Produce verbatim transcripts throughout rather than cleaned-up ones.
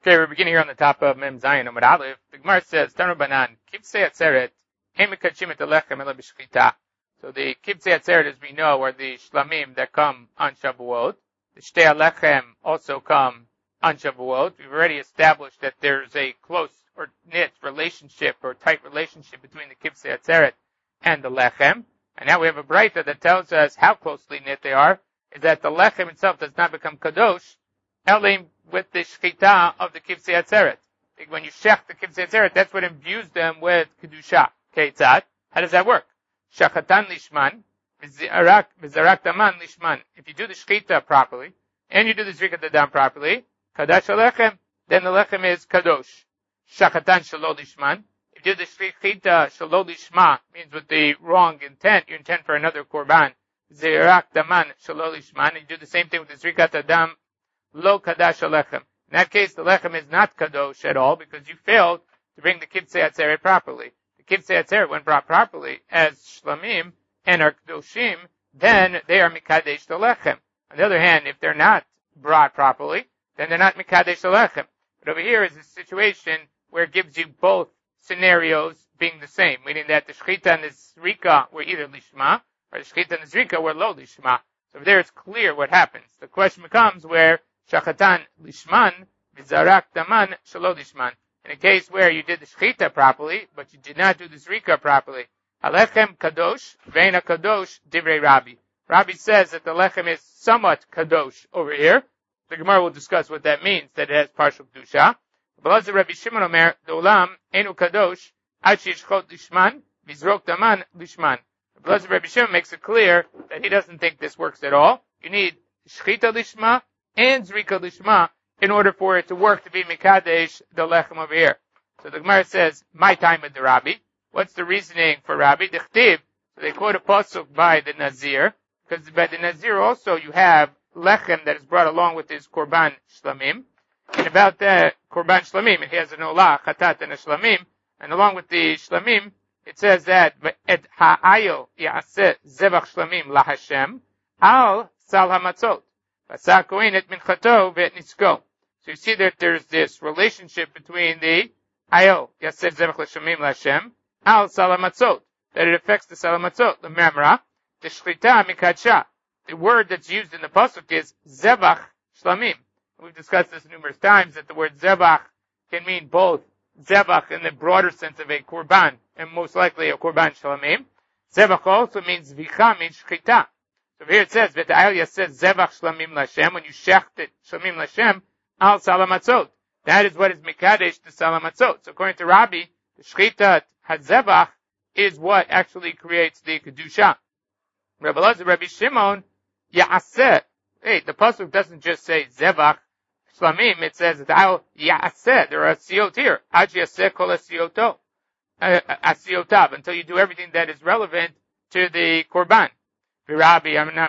Okay, we're beginning here on the top of Mem Zayin Amud Aleph. The Gemara says, Tanu Banan, Kibtzei Atzeret, Ein Mekadshim et Alechem Ela B'Shchita. So the Kibtzei Atzeret, as we know, are the Shlamim that come on Shavuot. The Shtei Alechem also come on Shavuot. We've already established that there's a close or knit relationship or tight relationship between the Kibtzei Atzeret and the Lechem. And now we have a Braita that tells us how closely knit they are, is that the Lechem itself does not become Kadosh, Elim with the shchita of the Kibtzei Atzeret. When you shech the Kibtzei Atzeret, that's what imbues them with Kedusha. Okay, tzad. How does that work? Shachatan lishman, v'zarak daman lishman. If you do the shchita properly, and you do the zrikat dadam properly, kadash alechem, then the lechem is kadosh. Shachatan shalo lishman. If you do the shchita shalo lishma, means with the wrong intent, you intend for another korban. Zarak daman shalo lishman. And you do the same thing with the zrikat dadam, lo kadash alechem. In that case, the lechem is not kadosh at all because you failed to bring the Kibtzei Atzeret properly. The Kibtzei Atzeret, when brought properly as shlamim and are kadoshim, then they are mikadesh the lechem. On the other hand, if they're not brought properly, then they're not mikadesh the lechem. But over here is a situation where it gives you both scenarios being the same, meaning that the shchita and the zrika were either lishma, or the shchita and the zrika were lo lishma. So over there it's clear what happens. The question becomes where Shachatan lishman, v'zarak daman shalo lishman. In a case where you did the shchita properly, but you did not do the zrika properly. Alechem kadosh, veina kadosh, divrei Rabbi. Rabbi says that the lechem is somewhat kadosh over here. The Gemara will discuss what that means, that it has partial kedusha. But Rabbi Shimon Omer, the olam enu kadosh, ad sheyishchot lishman, v'zrok daman lishman. But Rabbi Shimon makes it clear that he doesn't think this works at all. You need shchita lishma and zrika lishma in order for it to work to be mikadesh the lechem over here. So the Gemara says, my time with the Rabbi. What's the reasoning for Rabbi? Dichtiv. So they quote a pasuk by the Nazir, because by the Nazir also you have lechem that is brought along with his korban shlamim. And about the korban shlamim, it has an olah, chatat, and a shlamim. And along with the shlamim, it says that et ha'ayo ya'aseh zevach shlamim lahashem al sal hamatzot. So you see that there's this relationship between the ayo yaseh zevach l'shamim l'Hashem al salamatzot, that it affects the salamatzot, the memra, the shchita mikadsha. The word that's used in the pasuk is zevach shlamim. We've discussed this numerous times that the word zevach can mean both zevach in the broader sense of a korban and most likely a korban shlamim. Zevach also means zvicha, means shchita. So here it says, "V'ta'al yaseh zevach shlamim l'Hashem." When you shecht it shlamim l'Hashem al salamatzot, that is what is mikadesh the salamatzot. So according to Rabbi, the shchita hazevach is what actually creates the kedusha. Rabbi Elazar, Rabbi Shimon, ya'aseh. Hey, the pasuk doesn't just say zevach shlamim; it says "V'ta'al ya'aseh." There are siyot here. Ad yaseh kol asiyoto, asiyotav, until you do everything that is relevant to the korban. Rabbi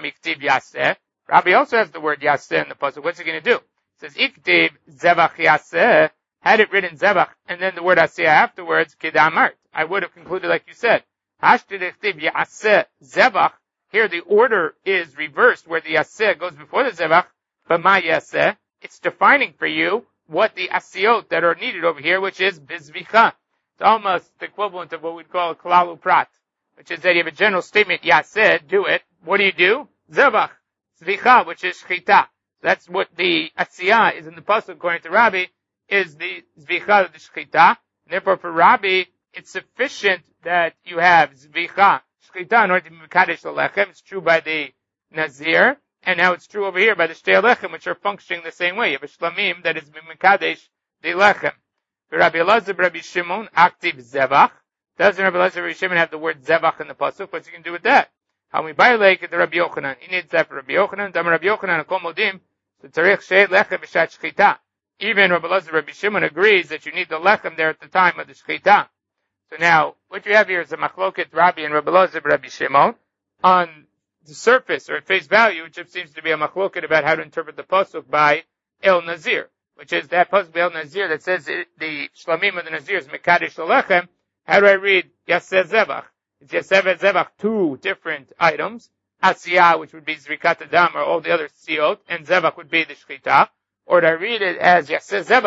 Rabbi also has the word yaseh in the pasuk. What's he going to do? It says iktiv zevach yaseh. Had it written zevach and then the word aseh afterwards, kedamart, I would have concluded like you said. Hashtid iktiv yaseh zevach. Here the order is reversed, where the yaseh goes before the zevach. But my yaseh, it's defining for you what the asiyot that are needed over here, which is bizvicha. It's almost the equivalent of what we'd call a klalu prat, which is that you have a general statement, yaseh, do it. What do you do? Zevach, zvicha, which is shchita. That's what the asiyah is in the pasuk, according to Rabbi, is the zvicha of the shchita. Therefore, for Rabbi, it's sufficient that you have zvicha, shchita, in order to be mekadesh the lechem. It's true by the nazir, and now it's true over here by the shtei lechem, which are functioning the same way. You have a shlamim that is mekadesh the lechem. For Rabbi Elazar, Rabbi Shimon, active zevach. Doesn't Rabbi Elazar, Rabbi Shimon have the word zevach in the pasuk? What's he going to do with that? How we buy like the Rabbi Yochanan. He needs that for Rabbi Yochanan. Dam Rabbi Yochanan akol modim. So tzarich she'et lechem b'shat shchita. Even Rabbi Elazar, Rabbi Shimon agrees that you need the lechem there at the time of the shchita. So now, what you have here is a machloket Rabbi and Rabbi Elazar, Rabbi Shimon. On the surface, or at face value, which seems to be a machloket about how to interpret the pasuk by El Nazir, which is that pasuk by El Nazir that says it, the shlamim of the Nazir is mekadesh lechem. How do I read yaseh zevach? It's yaseh zevach, two different items. Asiyah, which would be zrikat adam, or all the other siyot, and zevach would be the shchita. Or do I read it as yaseh zevach,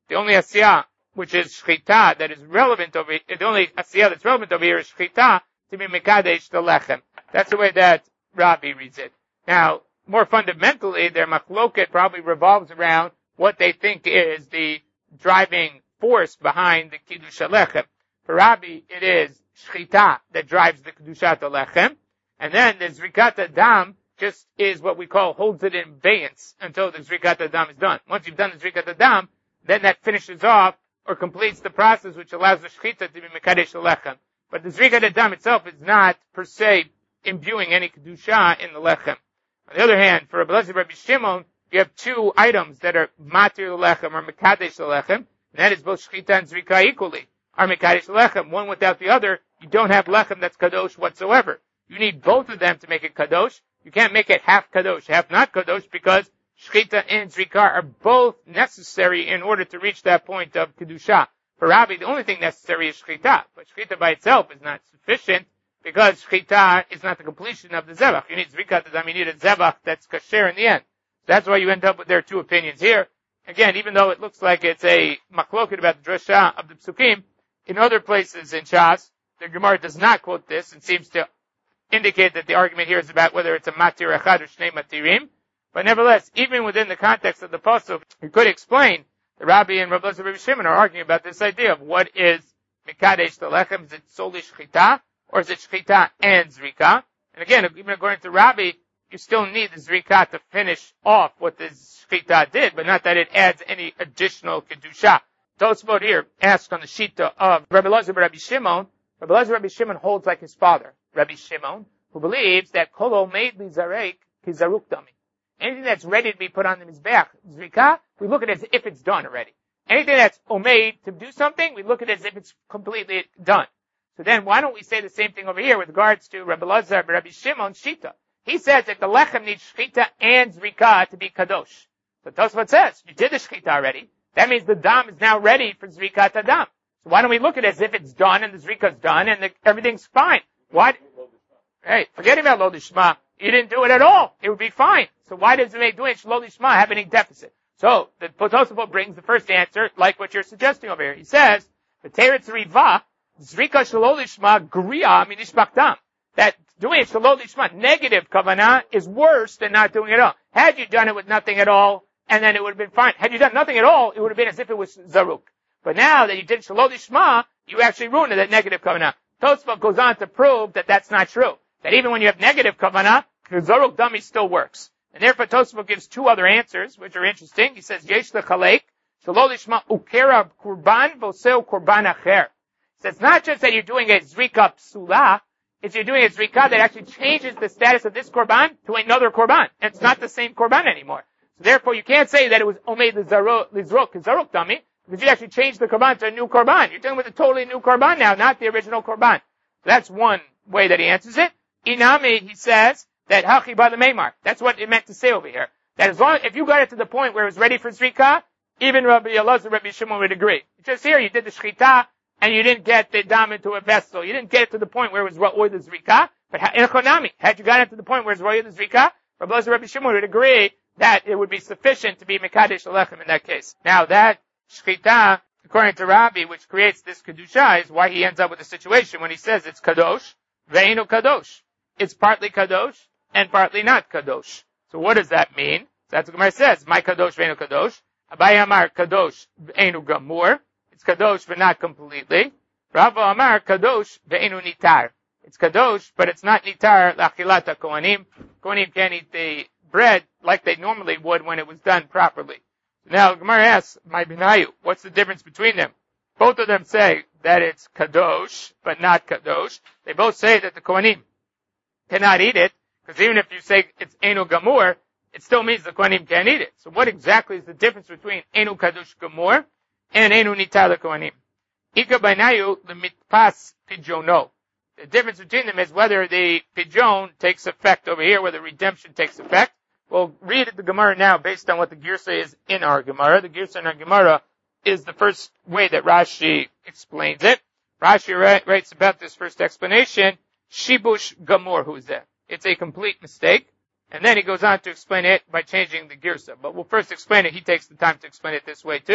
the only asiyah, which is shchita, that is relevant over here, the only asiyah that's relevant over here is shchita, to be mekadesh the lechem. That's the way that Rabbi reads it. Now, more fundamentally, their machloket probably revolves around what they think is the driving force behind the kiddush lechem. For Rabbi, it is shchita that drives the kedushat lechem, and then the zrikat dam just is what we call holds it in abeyance until the zrikat dam is done. Once you've done the zrikat dam, then that finishes off or completes the process which allows the shchita to be mekadesh lechem. But the zrikat dam itself is not per se imbuing any kedusha in the lechem. On the other hand, for Rabbi Elazar Rabbi Shimon, you have two items that are matir lechem or mekadesh lechem, and that is both shchita and zrika equally are mekadesh lechem. One without the other, you don't have lechem that's kadosh whatsoever. You need both of them to make it kadosh. You can't make it half kadosh, half not kadosh, because shchita and zrika are both necessary in order to reach that point of kedusha. For Rabbi, the only thing necessary is shchita, but shchita by itself is not sufficient, because shchita is not the completion of the zevach. You need zrikat dam, you need a zevach that's kasher in the end. That's why you end up with their two opinions here. Again, even though it looks like it's a machloket about the drasha of the psukim, in other places in Shas, the Gemara does not quote this and seems to indicate that the argument here is about whether it's a matir echad or shnei matirim. But nevertheless, even within the context of the pasuk, you could explain the Rabbi and Rabbi Elazar Rabbi Shimon are arguing about this idea of what is mekadesh the lechem. Is it solely shchita, or is it shchita and zrika? And again, even according to Rabbi, you still need the zrika to finish off what the shchita did, but not that it adds any additional kedusha. Tosfot here asks on the shita of Rabbi Elazar Rabbi Shimon. Rabbi Elazar Rabbi Shimon holds like his father, Rabbi Shimon, who believes that kol omeid lizarek kizaruk dami. Anything that's ready to be put on the mizbeach, zrika, we look at it as if it's done already. Anything that's omeid to do something, we look at it as if it's completely done. So then why don't we say the same thing over here with regards to Rabbi Elazar Rabbi Shimon's shita? He says that the lechem needs shchita and zrika to be kadosh. So Tosfot says, you did the shchita already. That means the dam is now ready for zrikat dam. So why don't we look at it as if it's done and the zrika's done and the, everything's fine? Why? Hey, forget about lo lishma. You didn't do it at all. It would be fine. So why does it make doing lo lishma have any deficit? So the Tosfot brings the first answer, like what you're suggesting over here. He says, the teretz riva zrika shelo lishma griya minishbach dam. That doing it shelo lishma, negative kavanah, is worse than not doing it at all. Had you done it with nothing at all, and then it would have been fine. Had you done nothing at all, it would have been as if it was zaruk. But now that you did shelo lishma, you actually ruined that negative kavanah. Tosfot goes on to prove that that's not true. That even when you have negative kavanah, zaruk dami still works. And therefore Tosfot gives two other answers, which are interesting. He says, yesh lechalek, shelo lishma ukera kurban voseo kurban acher. So it's not just that you're doing a zrika psula, it's you're doing a zrika that actually changes the status of this korban to another korban. And it's not the same korban anymore. So therefore you can't say that it was omeid lizrok, zaruk dami, because you actually changed the korban to a new korban. You're dealing with a totally new korban now, not the original korban. So that's one way that he answers it. Inami, he says, that hachi ba the meimar. That's what it meant to say over here. That as long, if you got it to the point where it was ready for zrika, even Rabbi Elazar, Rabbi Shimon would agree. Just here, you did the shchita, and you didn't get the dam into a vessel. You didn't get it to the point where it was ra'oi the zrika. But in Konami, had you got it to the point where it was ra'oi the zrika, Rabbi Elazar, Rabbi Shimon would agree that it would be sufficient to be mekadesh alechem in that case. Now that shchita, according to Rabbi, which creates this kedusha, is why he ends up with a situation when he says it's kadosh, ve'inu kadosh. It's partly kadosh and partly not kadosh. So what does that mean? So that's what Gemara says. My kadosh ve'inu kadosh. Abaye amar kadosh ve'inu gamur. It's kadosh but not completely. Rava amar kadosh ve'inu nitar. It's kadosh but it's not nitar lachilata kohanim. Kohanim can't eat the bread like they normally would when it was done properly. Now Gemara asks, my binayu, what's the difference between them? Both of them say that it's kadosh but not kadosh. They both say that the kohanim cannot eat it, because even if you say it's enu gamur, it still means the kohanim can't eat it. So what exactly is the difference between enu kadosh gamur and enu nitar kohanim? Ika bainayu lemitpas pidjono. The difference between them is whether the pidjon takes effect over here, whether redemption takes effect. We'll read the Gemara now based on what the Girsa is in our Gemara. The Girsa in our Gemara is the first way that Rashi explains it. Rashi writes about this first explanation, Shibush Gamur, who's there. It's a complete mistake. And then he goes on to explain it by changing the Girsa. But we'll first explain it. He takes the time to explain it this way too.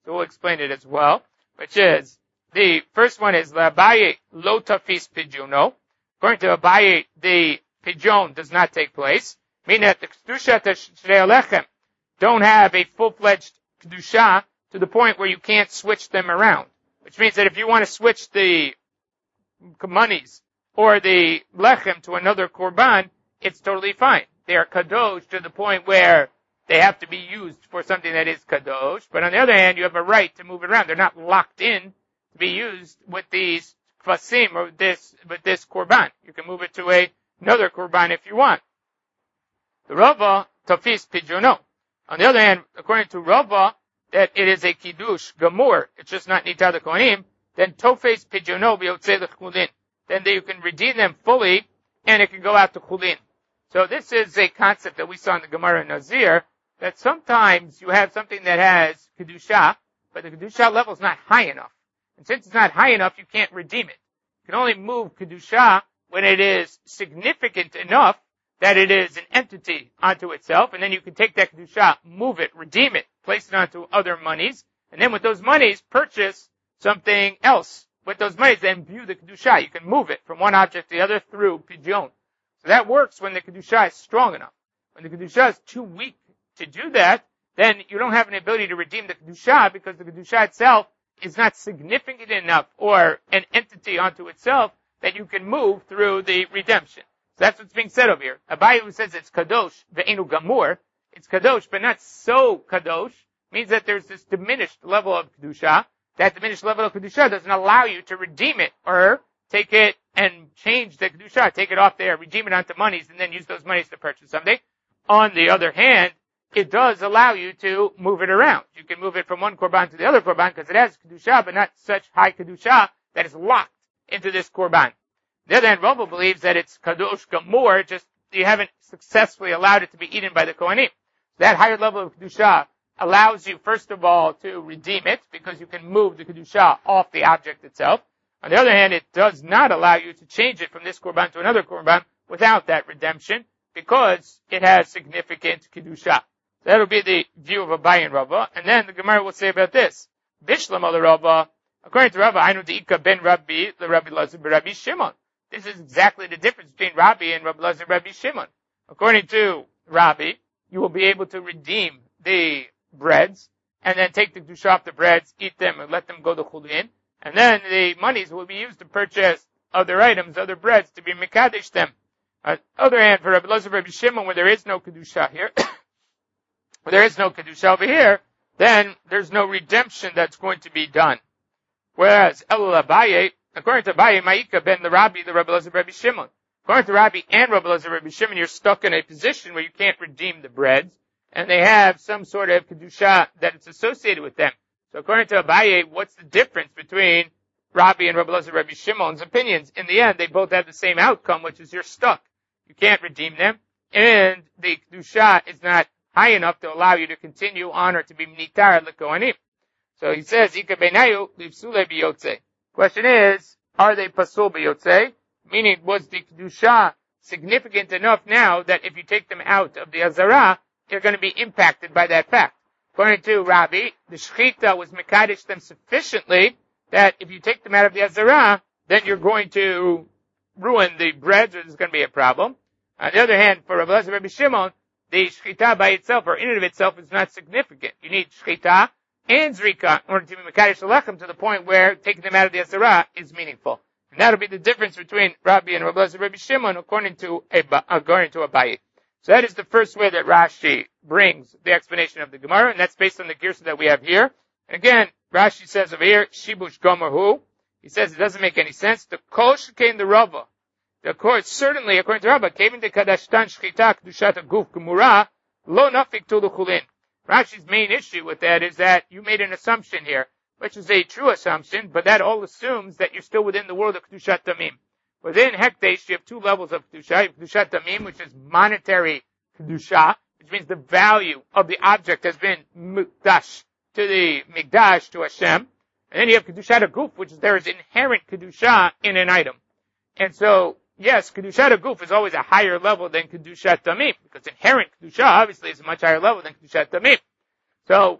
So we'll explain it as well, which is, the first one is, L'Abaye lo tafis pidyono. According to Abaye, the pidyon does not take place, meaning that the kedusha tashrei alechem don't have a full-fledged kedusha to the point where you can't switch them around. Which means that if you want to switch the monies or the lechem to another korban, it's totally fine. They are kadosh to the point where they have to be used for something that is kadosh. But on the other hand, you have a right to move it around. They're not locked in to be used with these kvasim or this, with this korban. You can move it to a, another korban if you want. The Rava, tafis pidyono. On the other hand, according to Rava, that it is a kiddush gamur, it's just not nita the kohanim, then tofes pidyono b'yotzei l'chulin. Then you can redeem them fully, and it can go out to chulin. So this is a concept that we saw in the Gemara Nazir, that sometimes you have something that has kedusha, but the kedusha level is not high enough. And since it's not high enough, you can't redeem it. You can only move kedusha when it is significant enough that it is an entity onto itself, and then you can take that kedusha, move it, redeem it, place it onto other monies, and then with those monies, purchase something else. With those monies, then view the kedusha. You can move it from one object to the other through pidyon. So that works when the kedusha is strong enough. When the kedusha is too weak to do that, then you don't have an ability to redeem the kedusha because the kedusha itself is not significant enough or an entity onto itself that you can move through the redemption. So that's what's being said over here. Abaye who says it's kadosh, ve'enu gamur, it's kadosh, but not so kadosh, means that there's this diminished level of kedusha. That diminished level of kedusha doesn't allow you to redeem it or take it and change the kedusha, take it off there, redeem it onto monies, and then use those monies to purchase something. On the other hand, it does allow you to move it around. You can move it from one korban to the other korban because it has kedusha, but not such high kedusha that is locked into this korban. The other hand, Rava believes that it's kadosh gamur, just you haven't successfully allowed it to be eaten by the kohanim. That higher level of kedusha allows you, first of all, to redeem it because you can move the kedusha off the object itself. On the other hand, it does not allow you to change it from this korban to another korban without that redemption because it has significant kedusha. That'll be the view of Abaye and Rava. And then the Gemara will say about this. Bishlam al Rava, according to Rava, I know the Ika ben Rabbi, the Rabbi Lazar ben Rabbi Shimon. This is exactly the difference between Rabbi and Rabbi Lazar ben Rabbi Shimon. According to Rabbi, you will be able to redeem the breads, and then take the kedusha off the breads, eat them, and let them go to chulin. And then the monies will be used to purchase other items, other breads, to be mekadesh them. On the other hand, for Rabbi Lazar ben Rabbi Shimon, where there is no kedusha here, where there is no kedusha over here, then there's no redemption that's going to be done. Whereas El Abaye, according to Abaye, Ma'ika ben the Rabbi, the Rabbi Lazar ben Rabbi Shimon. According to Rabbi and Rabbi Lazar ben Rabbi Shimon, you're stuck in a position where you can't redeem the breads, and they have some sort of kedusha that is associated with them. So according to Abaye, what's the difference between Rabbi and Rabbi Lazar ben Rabbi Shimon's opinions? In the end, they both have the same outcome, which is you're stuck. You can't redeem them, and the kedusha is not high enough to allow you to continue on or to be mnitar l'kohanim. So he says, Ika benayu livsule biyotze. Question is, are they pasul biyotze? Meaning, was the kedusha significant enough now that if you take them out of the azara, they're going to be impacted by that fact? According to Rabbi, the shechita was mekadesh them sufficiently that if you take them out of the azara, then you're going to ruin the breads, or there's going to be a problem. On the other hand, for Rabbi Lazar ben Rabbi Shimon, the shechita by itself, or in and of itself, is not significant. You need shechita and zrika in order to be mekadesh alechem to the point where taking them out of the azara is meaningful. And that'll be the difference between Rabbi and Rabbi Lazar ben Rabbi Shimon according to according to Abaye. So that is the first way that Rashi brings the explanation of the Gemara, and that's based on the girsa that we have here. And again, Rashi says over here, Shibush Gomer Hu. He says it doesn't make any sense. The Kol Shekain the Rava. The course, certainly, according to Rava, Kevin de Kadashtan Shchita Kedushat Guf Gemura, Lo Nafik Tulu Chulin. Rashi's main issue with that is that you made an assumption here, which is a true assumption, but that all assumes that you're still within the world of Kedushat Tamim. Within Hekdesh, you have two levels of Kedusha. You have Kedushat Tamim, which is monetary Kedusha, which means the value of the object has been Mikdash to the Mikdash, to Hashem. And then you have Kedushat Guf, which is there is inherent Kedusha in an item. And so, yes, Kedushat Guf is always a higher level than Kedushat Tamim, because inherent Kedusha obviously is a much higher level than Kedushat Tamim. So,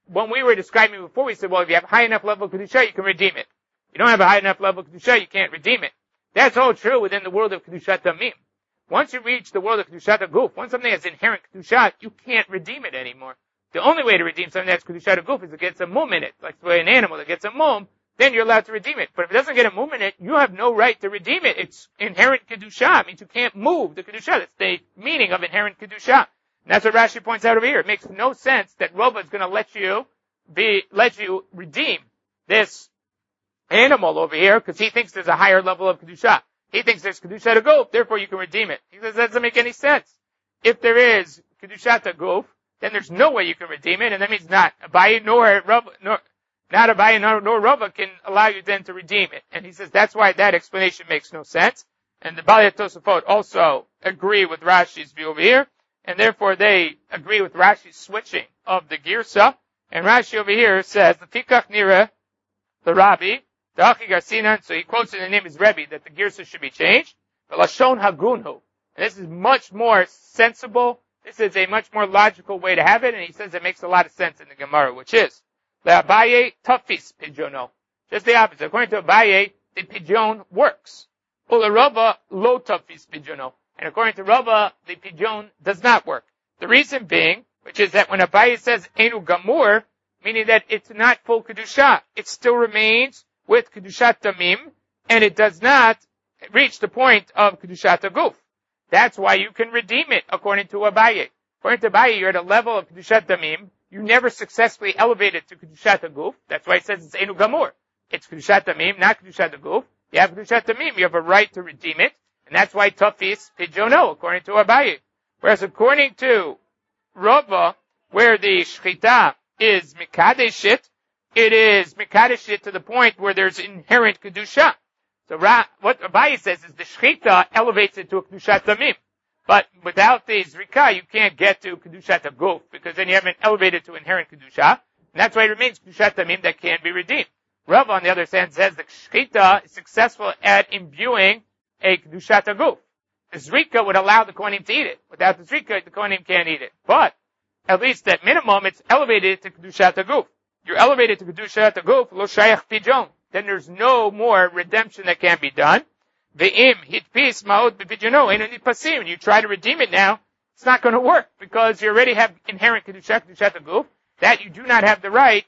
when we were describing before, we said, well, if you have a high enough level of Kedusha, you can redeem it. If you don't have a high enough level of Kedusha, you can't redeem it. That's all true within the world of Kedushat Damim. Once you reach the world of Kedushat Aguf, once something has inherent Kedushat, you can't redeem it anymore. The only way to redeem something that's Kedushat Aguf is it gets a mum in it. Like the way an animal that gets a mum, then you're allowed to redeem it. But if it doesn't get a mum in it, you have no right to redeem it. It's inherent Kedusha. It means you can't move the Kedusha. That's the meaning of inherent Kedusha. And that's what Rashi points out over here. It makes no sense that Rava is going to let you be, let you redeem this animal over here because he thinks there's a higher level of Kedusha. He thinks there's Kedushat Aguf, therefore you can redeem it. He says that doesn't make any sense. If there is Kedushat Aguf, then there's no way you can redeem it, and that means not Abaye nor Rava, nor, not Abaye nor, nor Rava can allow you then to redeem it. And he says that's why that explanation makes no sense. And the Balei Tosafot also agree with Rashi's view over here, and therefore they agree with Rashi's switching of the Girsa. And Rashi over here says, the Tikach Nira, the Rabbi, the Achi Garsinan, so he quotes in the name of his Rebbe that the Girsa should be changed. The Lashon Hagunhu. And this is much more sensible. This is a much more logical way to have it, and he says it makes a lot of sense in the Gemara, which is, the Abaye Tafis Pidjono. Just the opposite. According to Abaye, the Pidjon works. Ula Rava Lo Tafis Pidjono. And according to Rava, the Pidjon does not work. The reason being, which is that when Abaye says Enu Gamur, meaning that it's not full Kedusha, it still remains with Kedushat Damim, and it does not reach the point of Kedushat Aguf. That's why you can redeem it, according to Abaye. According to Abaye, you're at a level of Kedushat Damim, you never successfully elevated to Kedushat Aguf. That's why it says it's Enu Gamur. It's Kedushat Damim, not Kedushat Aguf. You have Kedushat Damim, you have a right to redeem it, and that's why Tafis Pidjono, according to Abaye. Whereas according to Rava, where the Shechita is Mikadeshit, it is Mikadeshit to the point where there's inherent Kedusha. So Ra, what Abaye says is the Shechita elevates it to a Kedushat Damim. But without the Zrika, you can't get to Kedushat Aguf, because then you haven't elevated to inherent Kedusha. And that's why it remains Kedushat Damim that can be redeemed. Rava, on the other hand, says the Shechita is successful at imbuing a Kedushat Aguf. The Zrika would allow the Kohanim to eat it. Without the Zrika, the Kohanim can't eat it. But, at least at minimum, it's elevated to Kedushat Aguf. You're elevated to Kedushat Aguf, lo shayach pidyon. Then there's no more redemption that can be done. Ve'im hitpis ma'od b'pidyono enu nipasim. You try to redeem it now, it's not going to work because you already have inherent Kedushat, Kedushat Aguf, that you do not have the right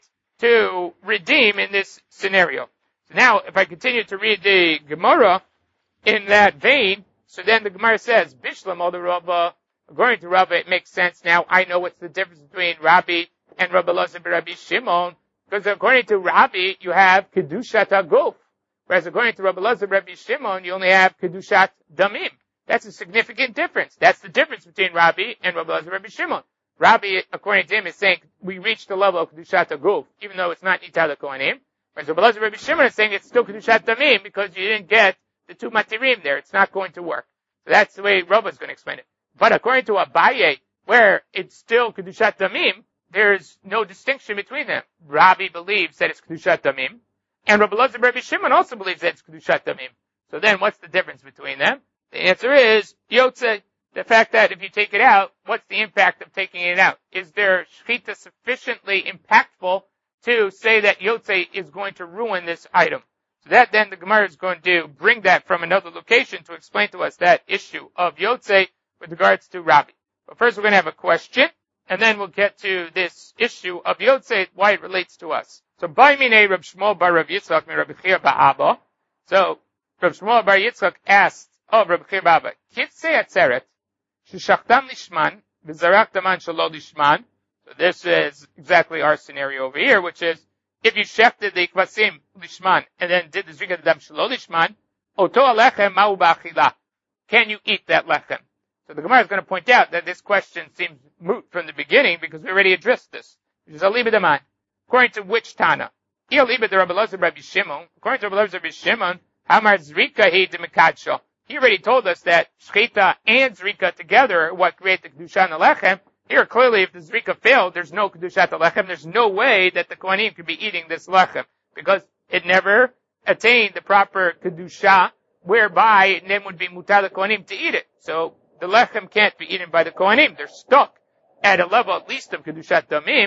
to redeem in this scenario. So now, if I continue to read the Gemara in that vein, so then the Gemara says, Bishlam al the Rava, according to Rava, it makes sense now. I know what's the difference between Rabbi and Rabbi Elazar and Rabbi Shimon, because according to Rabbi, you have Kedushat Aguf, whereas according to Rabbi Elazar and Rabbi Shimon, you only have Kedushat Damim. That's a significant difference. That's the difference between Rabbi and Rabbi Elazar and Rabbi Shimon. Rabbi, according to him, is saying we reached the level of Kedushat Aguf, even though it's not Nital Kohanim. Whereas Rabbi Elazar and Rabbi Shimon is saying it's still Kedushat Damim because you didn't get the two matirim there. It's not going to work. So that's the way Rava is going to explain it. But according to Abaye, where it's still Kedushat Damim, there's no distinction between them. Rabbi believes that it's Kedushat Damim, and Rabbi Elazar and Rabbi Shimon also believes that it's Kedushat Damim. So then what's the difference between them? The answer is, Yotze, the fact that if you take it out, what's the impact of taking it out? Is their Shechita sufficiently impactful to say that Yotze is going to ruin this item? So that then the Gemara is going to bring that from another location to explain to us that issue of Yotze with regards to Rabbi. But first we're going to have a question, and then we'll get to this issue of Yotze, why it relates to us. So, by Minei Reb Shmuel bar Rav Yitzchak mi Rabbi Chia ba'Abba. So, Reb Shmuel bar Yitzchak asked of Rabbi Chia ba'Abba, Kitzei atzeret, sheshachtam lishman, v'zarak daman shelo lishman. So this is exactly our scenario over here, which is, if you shechted the kvasim lishman, and then did the zrika dam shelo lishman, oto alechem ma'u ba'achila. Can you eat that lechem? So the Gemara is going to point out that this question seems moot from the beginning because we already addressed this. Which is aliba daman. According to which Tana? Aliba the Rabbi Elazar Rabbi Shimon. According to Rabbi Elazar Rabbi Shimon, Hamar Zrika he de Mekadsho. He already told us that Shechita and Zrika together are what create the Kedusha and the Lechem. Here, clearly, if the Zrika failed, there's no Kedusha to Lechem. There's no way that the Kohanim could be eating this Lechem because it never attained the proper Kedusha whereby it then would be Mutar the Kohanim to eat it. So, the Lechem can't be eaten by the Kohanim. They're stuck at a level at least of Kedushat Damim,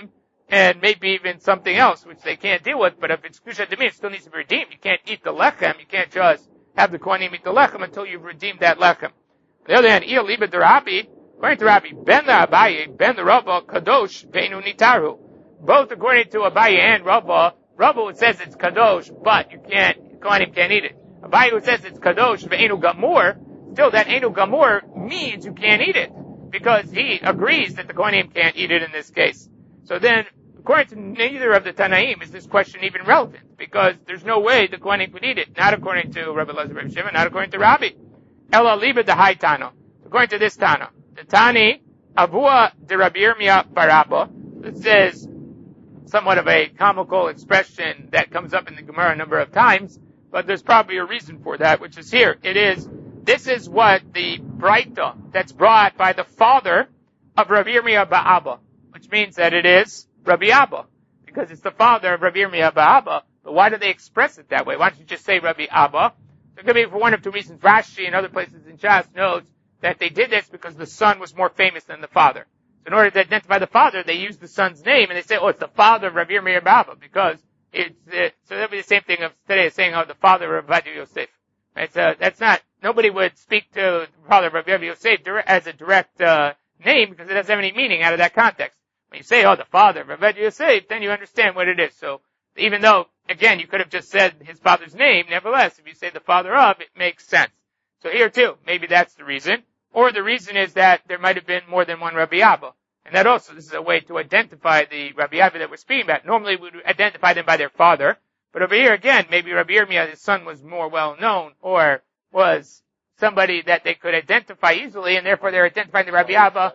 and maybe even something else, which they can't deal with, but if it's Kedusha Damim, it still needs to be redeemed. You can't eat the lechem, you can't just have the Kohanim eat the lechem until you've redeemed that lechem. On the other hand, Il Liba Darabi, according to Rabbi, Ben the Abaye, Ben the Rabba, Kadosh, Veinu Nitaru. Both according to Abaye and Rabba, Rabba says it's Kadosh, but you can't, Kohanim can't eat it. Abaye who says it's Kadosh, Veinu Gamur, still that Einu Gamur means you can't eat it, because he agrees that the Kohanim can't eat it in this case. So then, according to neither of the Tanaim, is this question even relevant, because there's no way the Kohanim could eat it, not according to Rabbi Elazar Rabbi Shimon, not according to Rabbi. Ela Liba the High Tano. According to this Tana, the Tani, Avua de Rabbi Yirmiyah Barabba, it says somewhat of a comical expression that comes up in the Gemara a number of times, but there's probably a reason for that, which is here. It is, this is what the Braita that's brought by the father of Rabbi Yirmiyah Ba'abba, which means that it is Rabbi Abba, because it's the father of Rabbi Yirmiyah Ba'abba. But why do they express it that way? Why don't you just say Rabbi Abba? It could be for one of two reasons. Rashi and other places in Shas notes that they did this because the son was more famous than the father. So in order to identify the father, they use the son's name, and they say, oh, it's the father of Rabbi Yirmiyah Ba'abba, because it's, it, so that would be the same thing of today as saying, oh, the father of Rabbi Yosef. Right? So that's not, nobody would speak to the father of Rabbi Yosef as a direct, uh, name, because it doesn't have any meaning out of that context. When you say, oh, the father of Rabbi Yosef, then you understand what it is. So even though, again, you could have just said his father's name, nevertheless, if you say the father of, it makes sense. So here too, maybe that's the reason. Or the reason is that there might have been more than one Rabbi Abba. And that also, this is a way to identify the Rabbi Abba that we're speaking about. Normally we would identify them by their father. But over here again, maybe Rabbi Yirmiyah, his son, was more well known, or was somebody that they could identify easily, and therefore they're identifying the Rabbi Abba.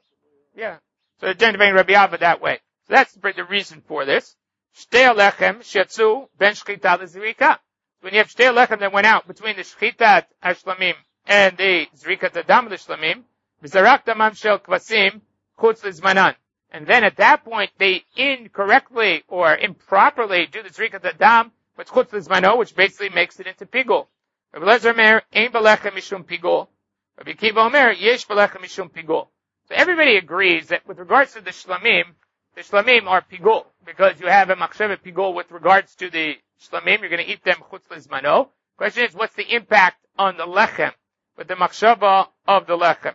Yeah. So identifying Rabbi Abba that way. So that's the reason for this. Shtei lechem shetzu ben shchita lezrika. When you have shtei lechem that went out between the shchitat hashlamim and the zrikat adam l'shlamim, v'zarak damam shel kvasim chutz lizmanan. And then at that point, they incorrectly or improperly do the zrikat adam with chutz lizmano, which basically makes it into pigul. Rabbi Elazar Omer, ein balechem mishum pigul. Rabbi Akiva Omer, yesh balechem mishum pigul. So everybody agrees that with regards to the shlamim, the shlamim are pigul, because you have a machshava pigul with regards to the shlamim. You're going to eat them chutz lizmano. Question is, what's the impact on the lechem with the machshava of the lechem?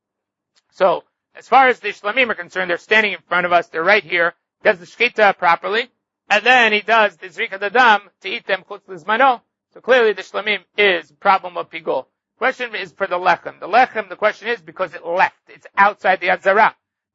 So, as far as the shlamim are concerned, they're standing in front of us. They're right here. Does the shkita properly, and then he does the zrikat adam to eat them chutz lizmano. So clearly, the shlamim is a problem of pigul. Question is for the lechem. The lechem, the question is because it left. It's outside the azara.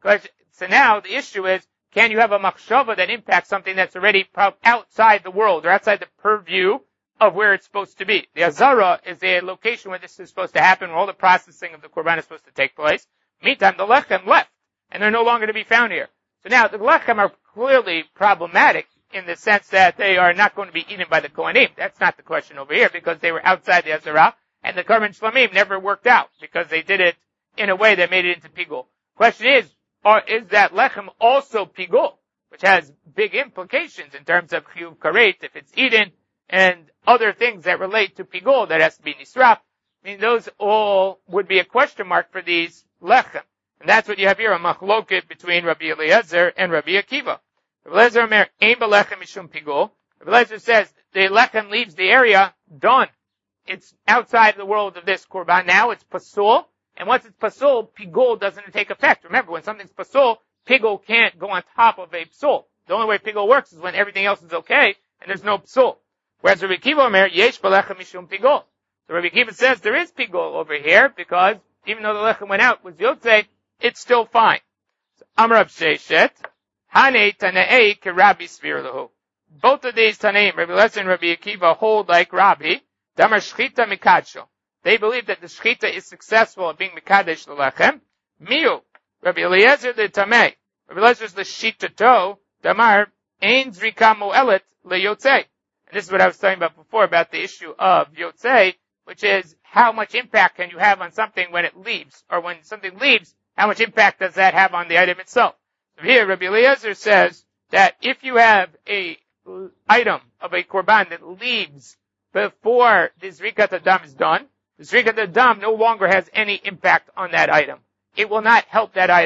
So now the issue is, can you have a machshava that impacts something that's already outside the world or outside the purview of where it's supposed to be? The azara is a location where this is supposed to happen, where all the processing of the korban is supposed to take place. Meantime, the lechem left, and they're no longer to be found here. So now the lechem are clearly problematic in the sense that they are not going to be eaten by the kohanim. That's not the question over here, because they were outside the azara. And the korban shlamim never worked out because they did it in a way that made it into pigul. Question is, or is that lechem also pigul, which has big implications in terms of chiyuv karet if it's eaten, and other things that relate to pigul that has to be nisraf. I mean, those all would be a question mark for these lechem. And that's what you have here, a machloket between Rabbi Eliezer and Rabbi Akiva. Rabbi Eliezer Omer, ein balechem mishum pigul. Rabbi Eliezer says, the lechem leaves the area, done. It's outside the world of this korban. Now it's pasul, and once it's pasul, pigul doesn't take effect. Remember, when something's pasul, pigul can't go on top of a psul. The only way pigul works is when everything else is okay, and there's no psul. Whereas Rabbi Akiva Omer, yesh balechem mishum pigul. So Rabbi Akiva says there is pigul over here, because even though the lechem went out with yotzei, it's still fine. So, Amar Rav Sheshet, Hane Tanaei ke Rabbi Svir lahu. Both of these Tanaim, Rabbi Eliezer and Rabbi Akiva, hold like Rabbi. Damar shchita mikadsho. They believe that the shchita is successful at being mikadesh l'lechem. Miu, Rabbi Eliezer the tamei. Rabbi Eliezer is the shitato. Damar ein zrika moelet leyotzei. And this is what I was talking about before about the issue of yotzei, which is how much impact can you have on something when it leaves, or when something leaves, how much impact does that have on the item itself? So here, Rabbi Eliezer says that if you have a item of a korban that leaves before the zrikat adam is done, the zrikat adam no longer has any impact on that item. It will not help that item,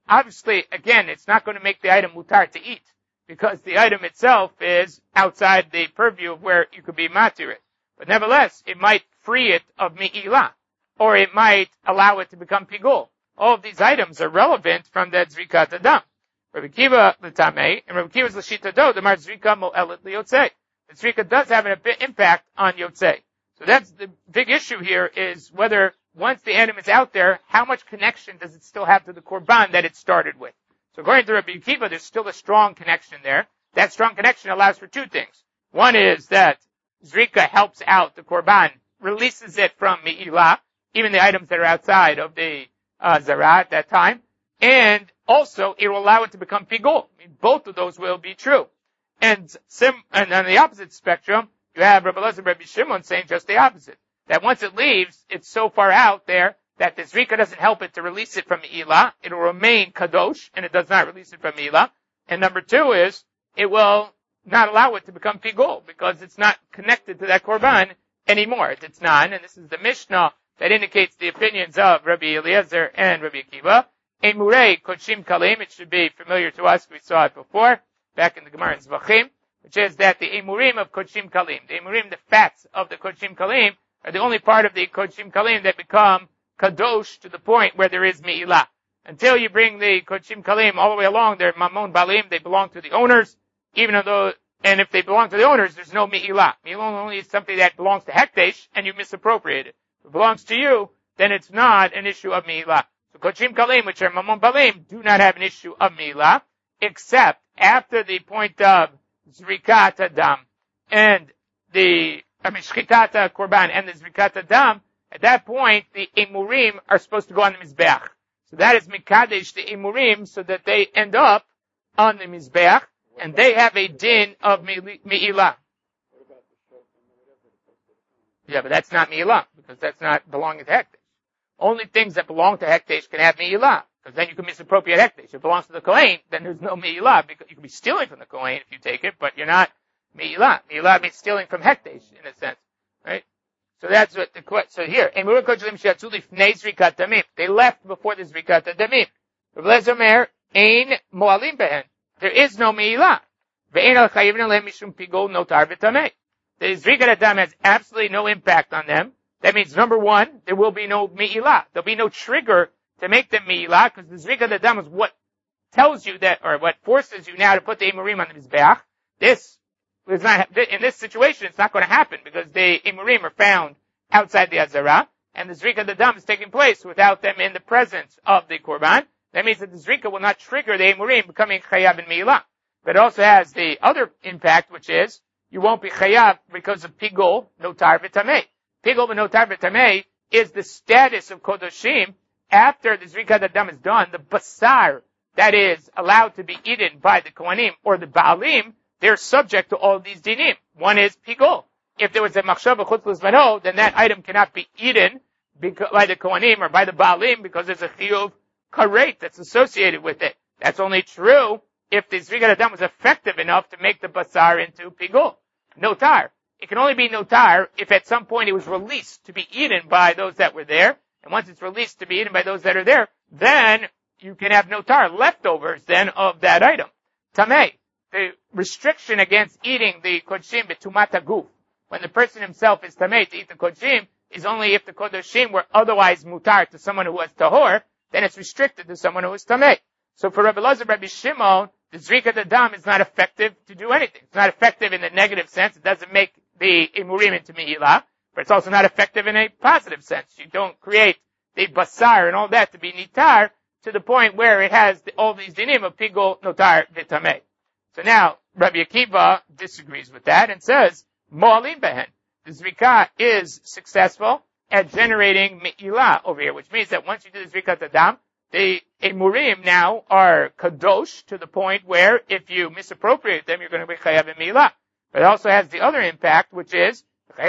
obviously, again, it's not going to make the item mutar to eat, because the item itself is outside the purview of where you could be matir it. But nevertheless, it might free it of mi'ilah, or it might allow it to become pigul. All of these items are relevant from that zrikat adam. Rabbi Kiva l'tamei, and Rabbi Kiva's l'shita do, the mar zrika mo'elet liyotzei. The zrika does have an impact on yotzei. So that's the big issue here, is whether once the item is out there, how much connection does it still have to the korban that it started with? So according to Rabbi Kiva, there's still a strong connection there. That strong connection allows for two things. One is that zrika helps out the korban, releases it from mi'ilah, even the items that are outside of the uh, zara at that time, and also it will allow it to become pigul. I mean, both of those will be true. And sim, and on the opposite spectrum, you have Rabbi Elazar and Rabbi Shimon saying just the opposite. That once it leaves, it's so far out there that the zrika doesn't help it to release it from mi'ilah. It will remain kadosh, and it does not release it from mi'ilah. And number two is, it will not allow it to become pigul, because it's not connected to that korban anymore. It's not, and this is the Mishnah that indicates the opinions of Rabbi Eliezer and Rabbi Akiva. Emurei kodshim kalim, it should be familiar to us, we saw it before, back in the Gemara in Zvachim, which is that the emurim of kodshim kalim, the emurim, the fats of the kodshim kalim, are the only part of the kodshim kalim that become kadosh to the point where there is mi'ilah. Until you bring the kodshim kalim all the way along, they're mamon balim, they belong to the owners, even though, and if they belong to the owners, there's no mi'ilah. Mi'ilah only is something that belongs to hekdesh, and you misappropriate it. If it belongs to you, then it's not an issue of mi'ilah. So kodshim kalim, which are mamon balim, do not have an issue of mi'ilah, except after the point of zrikat adam, and the, I mean, shchitat korban, and the zrikat adam, at that point, the emurim are supposed to go on the mizbeach. So that is mikadesh, the emurim, so that they end up on the mizbeach, and they have a din of mi'ilah. Yeah, but that's not mi'ilah, because that's not belonging to hekdesh. Only things that belong to hekdesh can have mi'ilah, because then you can misappropriate hekdesh. If it belongs to the kohen, then there's no mi'ilah, because you can be stealing from the kohen if you take it, but you're not mi'ilah. Mi'ilah means stealing from hekdesh, in a sense, right? So that's what the question. So here, they left before the zrikat damim. There is no mi'ilah. The zrikat adam has absolutely no impact on them. That means, number one, there will be no mi'ilah. There'll be no trigger to make them mi'ilah, because the zrikat adam is what tells you that, or what forces you now to put the emurim on the mizbeach. This is not, in this situation, it's not going to happen, because the emurim are found outside the azara, and the zrikat adam is taking place without them in the presence of the korban. That means that the zrika will not trigger the emurim becoming chayav and mi'ilah. But it also has the other impact, which is, you won't be chayav because of pigul, notar v'tamei. Pigul v'notar v'tamei is the status of kodoshim after the zrikat adam is done. The basar that is allowed to be eaten by the kohanim or the baalim, they're subject to all these dinim. One is pigul. If there was a machshava chutz l'zmano, then that item cannot be eaten by the kohanim or by the baalim, because there's a chiyuv karet that's associated with it. That's only true if the zrikat adam was effective enough to make the basar into pigul. Notar. It can only be notar if at some point it was released to be eaten by those that were there. And once it's released to be eaten by those that are there, then you can have notar, leftovers then of that item. Tamei. The restriction against eating the kodshim betumat haguf, when the person himself is tamei to eat the kodshim, is only if the kodoshim were otherwise mutar to someone who was tahor, then it's restricted to someone who is tamei. So for Rabbi Elazar, Rabbi Shimon, the zrikat adam is not effective to do anything. It's not effective in the negative sense. It doesn't make the emurim into mi'ilah, but it's also not effective in a positive sense. You don't create the basar and all that to be nitar to the point where it has the, all these dinim of pigul, notar, v'tamei. So now, Rabbi Akiva disagrees with that and says, mo'alim behen. The zrika is successful at generating mi'ilah over here, which means that once you do the zrikat adam, the emurim now are kadosh to the point where if you misappropriate them, you're going to be chayav in mi'ilah. But it also has the other impact, which is,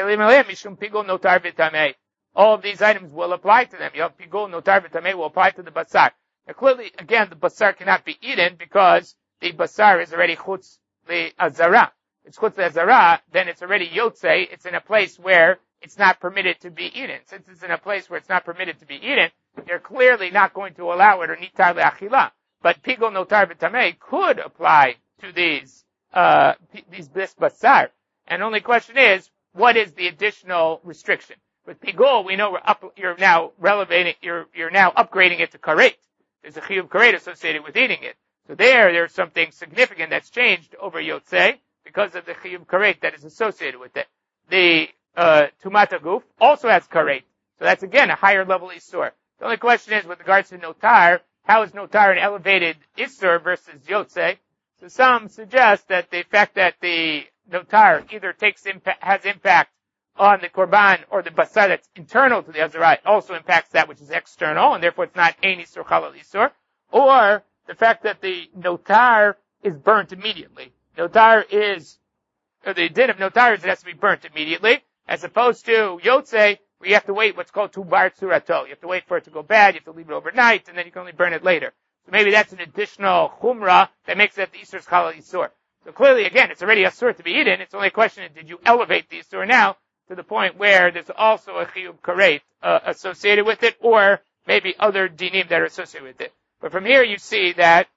all of these items will apply to them. You have pigul, notar, v'tamei will apply to the basar. Now clearly, again, the basar cannot be eaten because the basar is already chutz the azara. It's chutz the azara, then it's already yotzei. It's in a place where it's not permitted to be eaten. Since it's in a place where it's not permitted to be eaten, they're clearly not going to allow it or nitar le'achila. but pigol notar v'tamei could apply to these, uh, these this basar. And only question is, what is the additional restriction? With pigol, we know we're up, you're now relevating, you're, you're now upgrading it to karet. There's a chiyuv karet associated with eating it. So there, there's something significant that's changed over yotzei because of the chiyuv karet that is associated with it. The, uh, tumata guf also has karet. So that's again a higher level isur. The only question is with regards to notar, how is notar an elevated isur versus yotzei? So some suggest that the fact that the notar either takes impact, has impact on the korban or the basar that's internal to the azara, it also impacts that which is external, and therefore it's not ein isur chalal isur, or the fact that the notar is burnt immediately. Notar is, or the din of notar is it has to be burnt immediately, as opposed to yotzei, where you have to wait what's called tu bar tzurato. You have to wait for it to go bad, you have to leave it overnight, and then you can only burn it later. So maybe that's an additional chumrah that makes it the isur chalal isur. So clearly, again, it's already asur to be eaten. It's only a question of did you elevate the isur now to the point where there's also a chiyuv karet uh, associated with it, or maybe other dinim that are associated with it. But from here you see that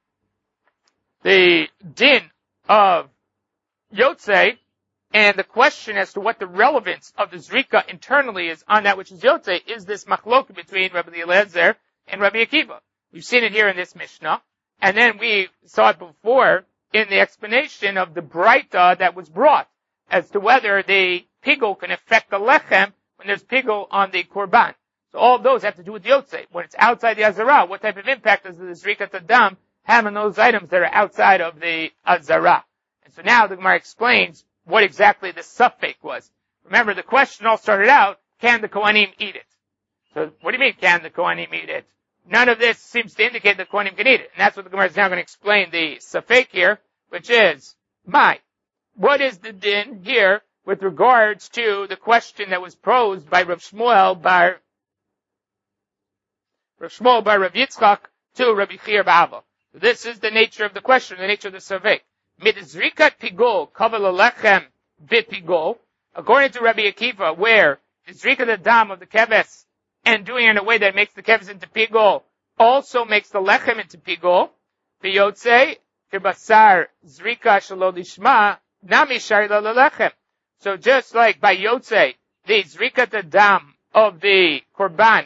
the din of yotzei and the question as to what the relevance of the zrika internally is on that which is yotzei is this machlok between Rabbi Eliezer and Rabbi Akiva. We've seen it here in this Mishnah, and then we saw it before in the explanation of the Braita that was brought as to whether the pigol can affect the lechem when there's pigol on the korban. So all of those have to do with yotzei. When it's outside the azara, what type of impact does the zrikat adam have on those items that are outside of the azara? And so now the Gemara explains what exactly the suffix was. Remember, the question all started out, can the Kohanim eat it? So what do you mean, can the Kohanim eat it? None of this seems to indicate the Kohanim can eat it. And that's what the Gemara is now going to explain the suffix here, which is, my, what is the din here with regards to the question that was posed by Rav Shmuel bar, Rav Shmuel bar Rav Yitzchak to Rabbi Chir Ba'ava. So this is the nature of the question, the nature of the suffix. Mid zrikat pigol kaval alechem bipigol, according to Rabbi Akiva, where the zrikat the dam of the keves and doing it in a way that makes the keves into pigol also makes the lechem into pigol. Biyotzei kibasar zrika shelo lishma nami sharila lelechem. So just like by yotzei, the zrikat the dam of the korban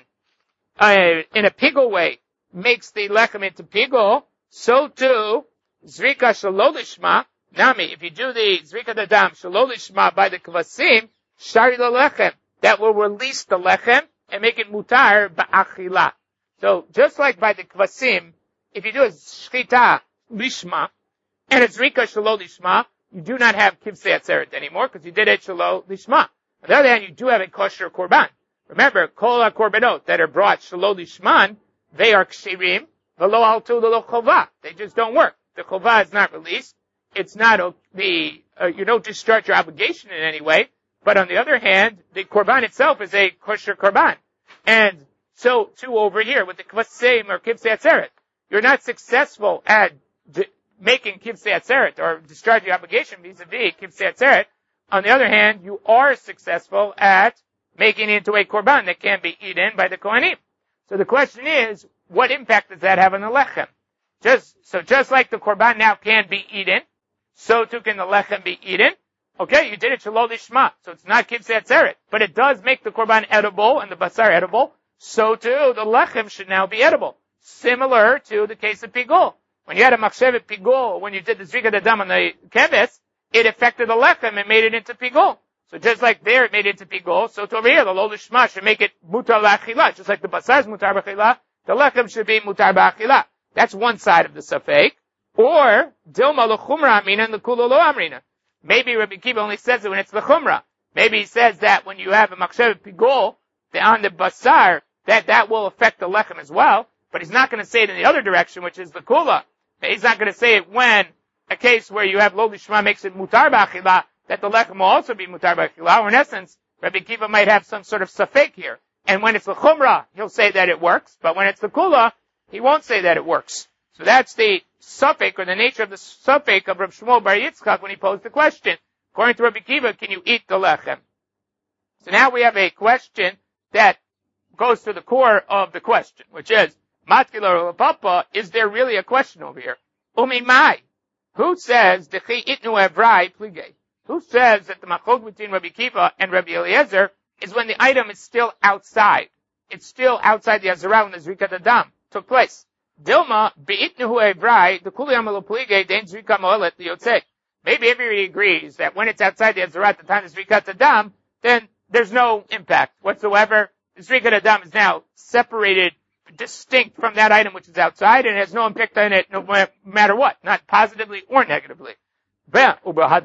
uh, in a pigol way makes the lechem into pigol, so too Zrika shalolishma, nami, if you do the Zrika dadam shalolishma by the kvasim, shari lechem, that will release the lechem and make it mutar ba'achila. So just like by the kvasim, if you do a shchita lishma and a Zrika shalolishma, you do not have kivsei atzeret anymore because you did it shalolishma. On the other hand, you do have a kosher korban. Remember, kol ha-korbanot that are brought shalolishman, they are kshirim, v'lo altu lo chova. They just don't work. The chovah is not released. It's not the, uh, you don't discharge your obligation in any way. But on the other hand, the korban itself is a kosher korban. And so, too, over here, with the kvasim or kivsei atzeret, you're not successful at di- making kivsei atzeret or discharging your obligation vis-a-vis kivsei atzeret. On the other hand, you are successful at making it into a korban that can be eaten by the kohanim. So the question is, what impact does that have on the lechem? Just, so just like the korban now can be eaten, so too can the lechem be eaten. Okay, you did it shalol lishma, so it's not kivsei atzeret, but it does make the korban edible and the basar edible, so too the lechem should now be edible. Similar to the case of pigol. When you had a machshevet pigol, when you did the zrika dadam on the keves, it affected the lechem and made it into pigol. So just like there it made it into pigol, so to over here, the lo lishma should make it mutar la'achila. Just like the basar is mutar b'achila, the lechem should be mutar b'achila. That's one side of the suffix. Or, dilma l'chumra amrina and l'kula lo amrina. Maybe Rabbi Akiva only says it when it's l'chumra. Maybe he says that when you have a machshevet pigol on the basar, that that will affect the lechem as well. But he's not going to say it in the other direction, which is the kula. He's not going to say it when a case where you have lo lishma makes it mutar b'achila, that the lechem will also be mutar b'achila. Or in essence, Rabbi Akiva might have some sort of suffix here. And when it's l'chumra, he'll say that it works. But when it's the kula, he won't say that it works. So that's the suffix, or the nature of the suffix of Rav Shmuel bar Yitzchak when he posed the question. According to Rabbi Akiva, can you eat the lechem? So now we have a question that goes to the core of the question, which is, Matkila Papa, is there really a question over here? Umi Mai. Who says the Chi Itnu Evrai Plige? Who says that the machlok between Rabbi Kiva and Rabbi Eliezer is when the item is still outside? It's still outside the Azara when the Zrikat Adam took place. Dilma Beitnu Evrai the Kuli Amalu Plige Den Zrika Moelet Yotzei. Maybe everybody agrees that when it's outside the Azara at the time of Zrikat Adam, then there's no impact whatsoever. The Zrikat Adam is now separated, distinct from that item which is outside, and has no impact on it no matter what, not positively or negatively. The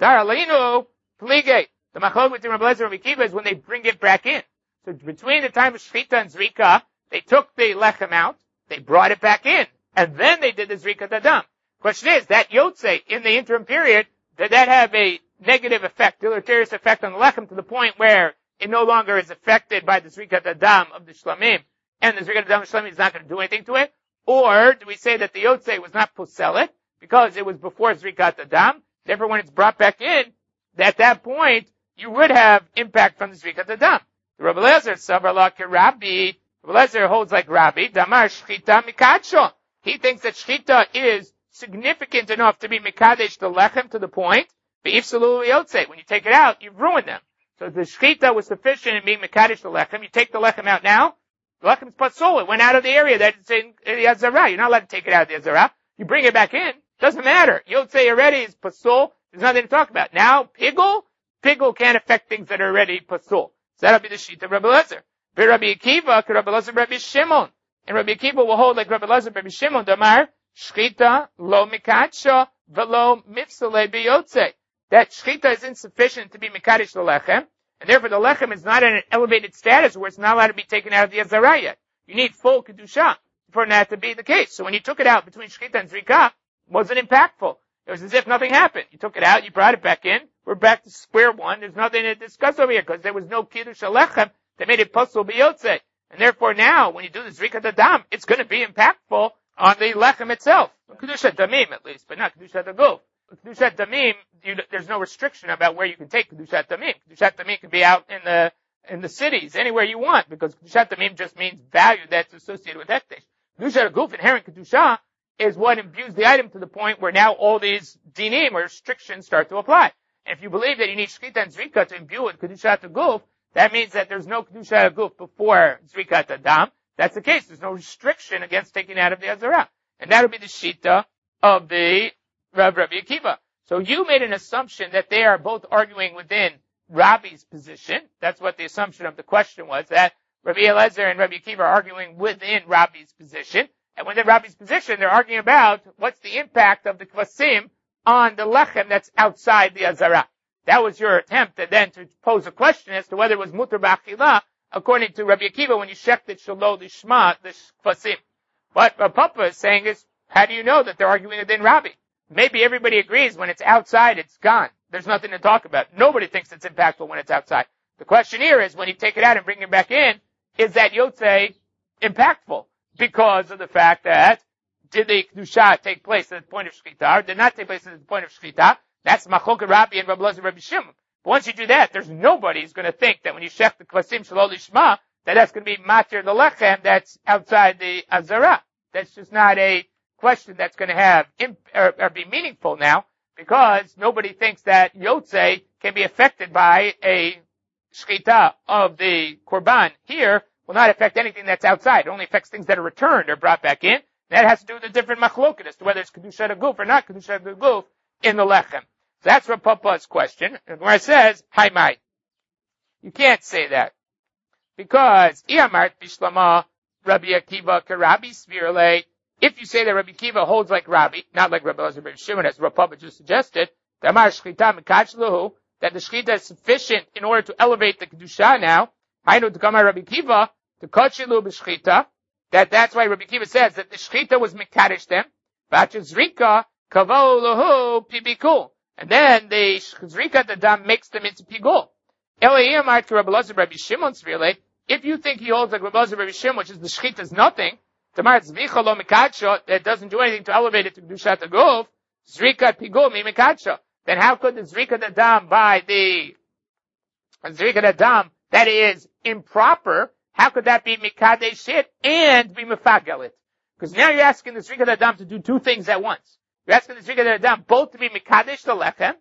machlok between Rabbi Eliezer and Rabbi Kiva is when they bring it back in. So between the time of Shchita and Zrika, they took the lechem out, they brought it back in, and then they did the Zrikat Adam. Question is, that Yotzei in the interim period, did that have a negative effect, deleterious effect on the lechem to the point where it no longer is affected by the Zrikat Adam of the Shlamim, and the Zrikat Adam of the Shlamim is not going to do anything to it? Or do we say that the Yotzei was not poselet because it was before Zrikat Adam? Therefore, when it's brought back in, at that point, you would have impact from the Zrikat Adam. The Rabbi Eliezer, Savar La Rabbi, Rabbi Eliezer holds like Rabbi, Damar Shchita Mikadsho. He thinks that Shchita is significant enough to be Mikadesh the Lechem to the point, Be'ifsalu Yotzei. When you take it out, you've ruined them. So the Shchita was sufficient in being Mikadesh the Lechem. You take the Lechem out now, the Lechem is Pasul. It went out of the area that it's in the Azara. You're not allowed to take it out of the Azara. You bring it back in. Doesn't matter. Yotzei already is Pasul. There's nothing to talk about. Now, Pigul, Pigul can't affect things that are already Pasul. So that'll be the sheet of Rabbi Eliezer. But Rabbi Akiva, Rabbi Eliezer, Rabbi Shimon. And Rabbi Akiva will hold like Rabbi Eliezer, Rabbi Shimon, Damar, Shchita, lo mikadsha, velo mifsale biyotzei. That Shchita is insufficient to be Mikadesh the Lechem, and therefore the Lechem is not in an elevated status where it's not allowed to be taken out of the Azara yet. You need full Kedusha for that to be the case. So when you took it out between Shchita and Zrika, it wasn't impactful. It was as if nothing happened. You took it out, you brought it back in, we're back to square one. There's nothing to discuss over here because there was no Kiddush Lechem that made it Pasul biyotzei. And therefore now, when you do the Zrikat Adam, it's going to be impactful on the Lechem itself. Kedushat Damim at least, but not Kedushat Aguf. Kedushat Damim, you, there's no restriction about where you can take Kedushat Damim. Kedushat Damim can be out in the, in the cities, anywhere you want, because Kedushat Damim just means value that's associated with Hekdesh. Kedushat Aguf, inherent Kedusha, is what imbues the item to the point where now all these dinim or restrictions start to apply. And if you believe that you need Shchita and Zrika to imbue with Kedushat Aguf, that means that there's no Kedushat Aguf before Zrikat Adam. That's the case. There's no restriction against taking out of the Azara. And that'll be the Shita of the Rav Rabbi Akiva. So you made an assumption that they are both arguing within Rabbi's position. That's what the assumption of the question was, that Rabbi Eliezer and Rabbi Akiva are arguing within Rabbi's position. And within Rabbi's position, they're arguing about what's the impact of the Kvasim on the Lechem that's outside the Azara. That was your attempt to then to pose a question as to whether it was Mutar B'Achila, according to Rabbi Akiva, when you shecht it Shalo Lishma, the Kvasim. What Rav Papa is saying is, how do you know that they're arguing within Rabbi? Maybe everybody agrees when it's outside, it's gone. There's nothing to talk about. Nobody thinks it's impactful when it's outside. The question here is, when you take it out and bring it back in, is that Yotzei impactful? Because of the fact that, did the Kedusha take place at the point of Shchita, or did not take place at the point of Shchita? That's Machloket Rabbi and Rabbi Eliezer Rabbi Shimon. But once you do that, there's nobody who's going to think that when you shech the Kvasim Shelo Lishma, that that's going to be Matir the Lechem that's outside the Azara. That's just not a question that's going to have, imp- or, or be meaningful now, because nobody thinks that Yotzei can be affected by a Shchita of the Korban here, will not affect anything that's outside. It only affects things that are returned or brought back in. That has to do with the different machloket as to whether it's Kedushat Aguf or not Kedushat Aguf in the Lechem. So that's Rav Papa's question. And where it says, Hai Mai. You can't say that. Because, Iyamart Bishlama Rabbi Akiva Karabi Svirle, if you say that Rabbi Akiva holds like Rabbi, not like Rabbi Eliezer ben Shimon, as Rav Papa just suggested, Damar Shchita Mikachluhu, that the Shchita is sufficient in order to elevate the Kedusha now, Hainu T'kamar Rabbi Akiva, to Kochilu B'Shchita, that that's why Rabbi Akiva says that the Shchita was Mekadesh them, Vachazrika, Kavau Lahu Pibikul. And then the Zrika the Dam makes them into Pigul. Eliyamart to Rabbi Eliezer Rabbi Shimon Svirle, if you think he holds like Rabbi Eliezer Rabbi Shimon, which is the Shchita is nothing, Tamar Zvicha Lo Mekadsha, that doesn't do anything to elevate it to Kedushat Aguf, Zrika Pigul Mi Mekadsha. Then how could the Zrika the Dam by the Zrika the Dam that is improper, how could that be Mikadesh it and be Mefagel it? Because now you're asking the Zrikat Adam to do two things at once. You're asking the Zrikat Adam both to be Mikadesh the Lechem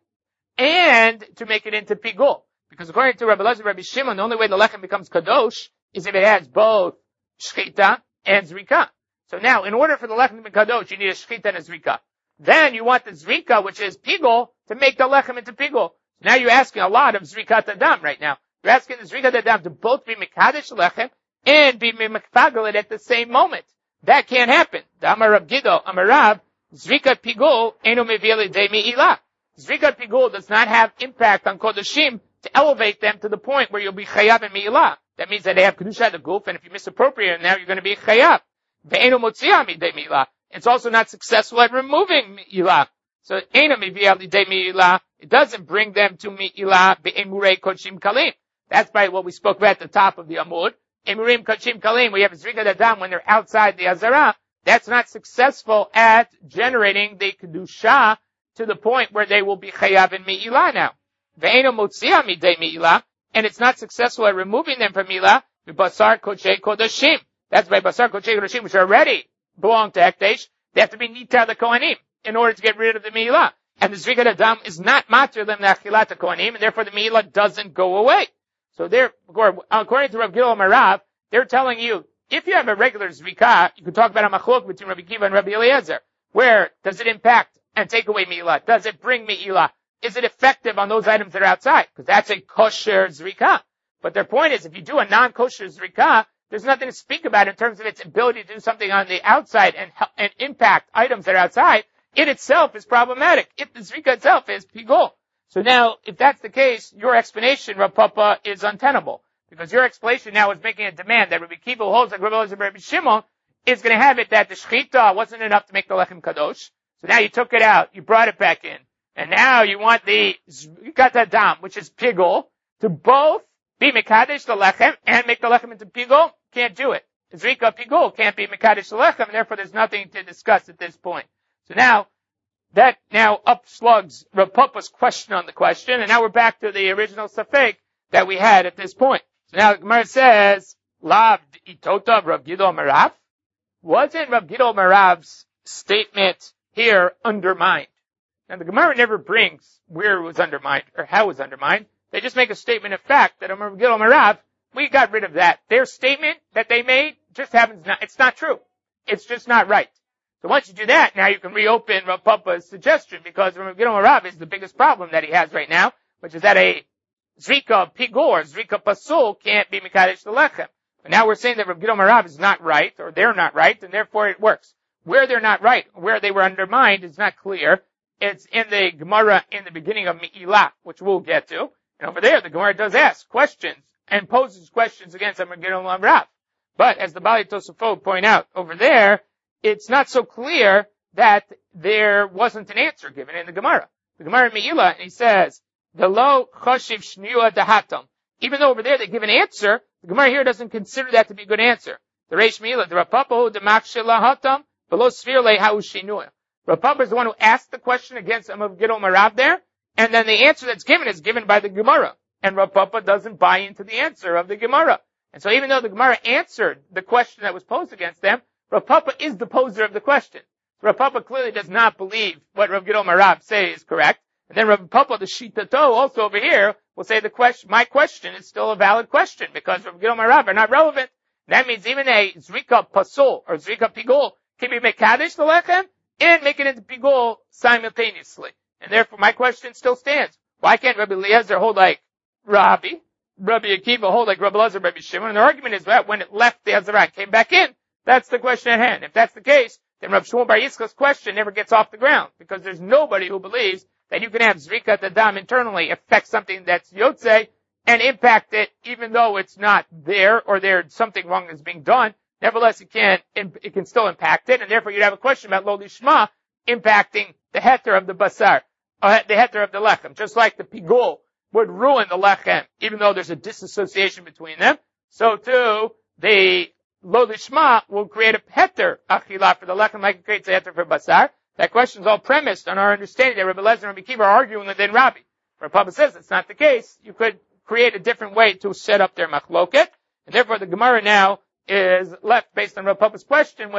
and to make it into Pigul. Because according to Rabbi Elazar, Rabbi Shimon, the only way the Lechem becomes Kadosh is if it has both Shchita and Zrika. So now, in order for the Lechem to be Kadosh, you need a Shchita and a Zrika. Then you want the Zrika, which is Pigul, to make the Lechem into Pigul. Now you're asking a lot of Zrikat Adam right now. You're asking the Zrikat Adam to both be Mikadesh Lechem and be Mekfagel at the same moment. That can't happen. The Amar Rav Gido, Amar Rav, Zrikat Pigul, Eno Mevili De Mi'ilah. Zrikat Pigul does not have impact on Kodashim to elevate them to the point where you'll be Chayav and Mi'ilah. That means that they have Kedusha the Guf, and if you misappropriate them now, you're going to be Chayav. Ve'eno Motziyah Midei Mi'ilah. It's also not successful at removing Mi'ilah. So, Eno Mevili De Mi'ilah, it doesn't bring them to Mi'ilah Be'emurei Kodshim Kalim. That's by what we spoke about at the top of the Amud. Emurim Kodshim Kalim, we have Zrikat Adam when they're outside the Azara. That's not successful at generating the Kedusha to the point where they will be Chayav and Mi'ilah now. Ve'eno Motziyah Midei Mi'ilah, and it's not successful at removing them from Mi'ilah, Basar Kochei Kodashim. That's by Basar Kochei Kodashim, which already belong to Hekdesh. They have to be Nita the Kohanim in order to get rid of the Mi'ilah. And the Zrikat Adam is not matir them the Achilat Kohanim, and therefore the Mi'ilah doesn't go away. So there, according to Rav Gidol Marav, they're telling you, if you have a regular Zrika, you can talk about a machlok between Rabbi Kiva and Rabbi Eliezer. Where does it impact and take away Mi'ilah? Does it bring Mi'ilah? Is it effective on those items that are outside? Because that's a kosher Zrika. But their point is, if you do a non-kosher Zrika, there's nothing to speak about in terms of its ability to do something on the outside and, and impact items that are outside. It itself is problematic. If the Zrika itself is Pigul. So now, if that's the case, your explanation, Rav Papa, is untenable. Because your explanation now is making a demand that Rabbi Kiva holds like Rabbi Elazar and Rabbi Shimon is going to have it that the Shechita wasn't enough to make the Lechem Kadosh. So now you took it out, you brought it back in. And now you want the Zrikat Adam, which is Pigul, to both be Mekadesh the Lechem and make the Lechem into Pigul. Can't do it. Zrika Pigul can't be Mekadesh the Lechem, and therefore there's nothing to discuss at this point. So now, that now upslugs Rav Papa's question on the question, and now we're back to the original Safek that we had at this point. So now the Gemara says, Lav Itota Rav Gidol Marav? Wasn't Rav Gidol Marav's statement here undermined? Now the Gemara never brings where it was undermined or how it was undermined. They just make a statement of fact that Rav Gidol Marav, we got rid of that. Their statement that they made just happens not, it's not true. It's just not right. So once you do that, now you can reopen Rav Papa's suggestion, because Rav Gidol Marav is the biggest problem that he has right now, which is that a Zrika Pigor, Zrika Pasul can't be Mekadesh the Lechem. But now we're saying that Rav Gidol Marav is not right, or they're not right, and therefore it works. Where they're not right, where they were undermined is not clear. It's in the Gemara in the beginning of Mi'ilah, which we'll get to. And over there, the Gemara does ask questions and poses questions against Rav Gidol Marav. But as the Bali Tosafot point out over there, it's not so clear that there wasn't an answer given in the Gemara. The Gemara in Me'ilah, he says, the lo choshiv shniyua dahatam. Even though over there they give an answer, the Gemara here doesn't consider that to be a good answer. The Reish Me'ilah, the Rav Papa, the makshila hatam, below sphere le ha'u shinua. Rav Papa is the one who asked the question against Rav Gidol Marav there, and then the answer that's given is given by the Gemara. And Rav Papa doesn't buy into the answer of the Gemara. And so even though the Gemara answered the question that was posed against them, Rav Papa is the poser of the question. Rav Papa clearly does not believe what Rav Gidol Marav say is correct. And then Rav Papa, the Shitato, also over here, will say the question, my question is still a valid question, because Rav Gidol Marav are not relevant. That means even a Zrika Pasul or Zrika Pigul can be Mekadesh the Lechem and make it into Pigul simultaneously. And therefore my question still stands. Why can't Rabbi Eliezer hold like Rabbi, Rabbi Akiva hold like Rabbi Elazar, Rabbi Shimon? And the argument is that when it left the Azara and came back in, that's the question at hand. If that's the case, then Rav Shmuel Bar Yitzchak's question never gets off the ground, because there's nobody who believes that you can have Zrikat Adam internally affect something that's Yotze and impact it, even though it's not there or there's something wrong that's being done. Nevertheless, it can it can still impact it, and therefore you'd have a question about Lo Lishma impacting the heter of the basar, uh, the heter of the lechem, just like the pigul would ruin the lechem, even though there's a disassociation between them. So too, the Lo Lishma will create a heter achila for the lechem, like it creates a heter for basar. That question is all premised on our understanding that Rabbi Eliezer and Rabbi Kiva are arguing within Rabbi. Rabbi Papa says it's not the case. You could create a different way to set up their machloket, and therefore the Gemara now is left based on Rabbi Papa's question with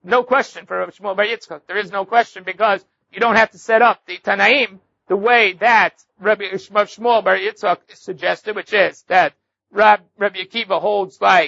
no question for Rabbi Shmuel Bar Yitzchak. There is no question because you don't have to set up the Tanaim the way that Rabbi Shmuel Bar Yitzchak suggested, which is that Rab, Rabbi Akiva holds like,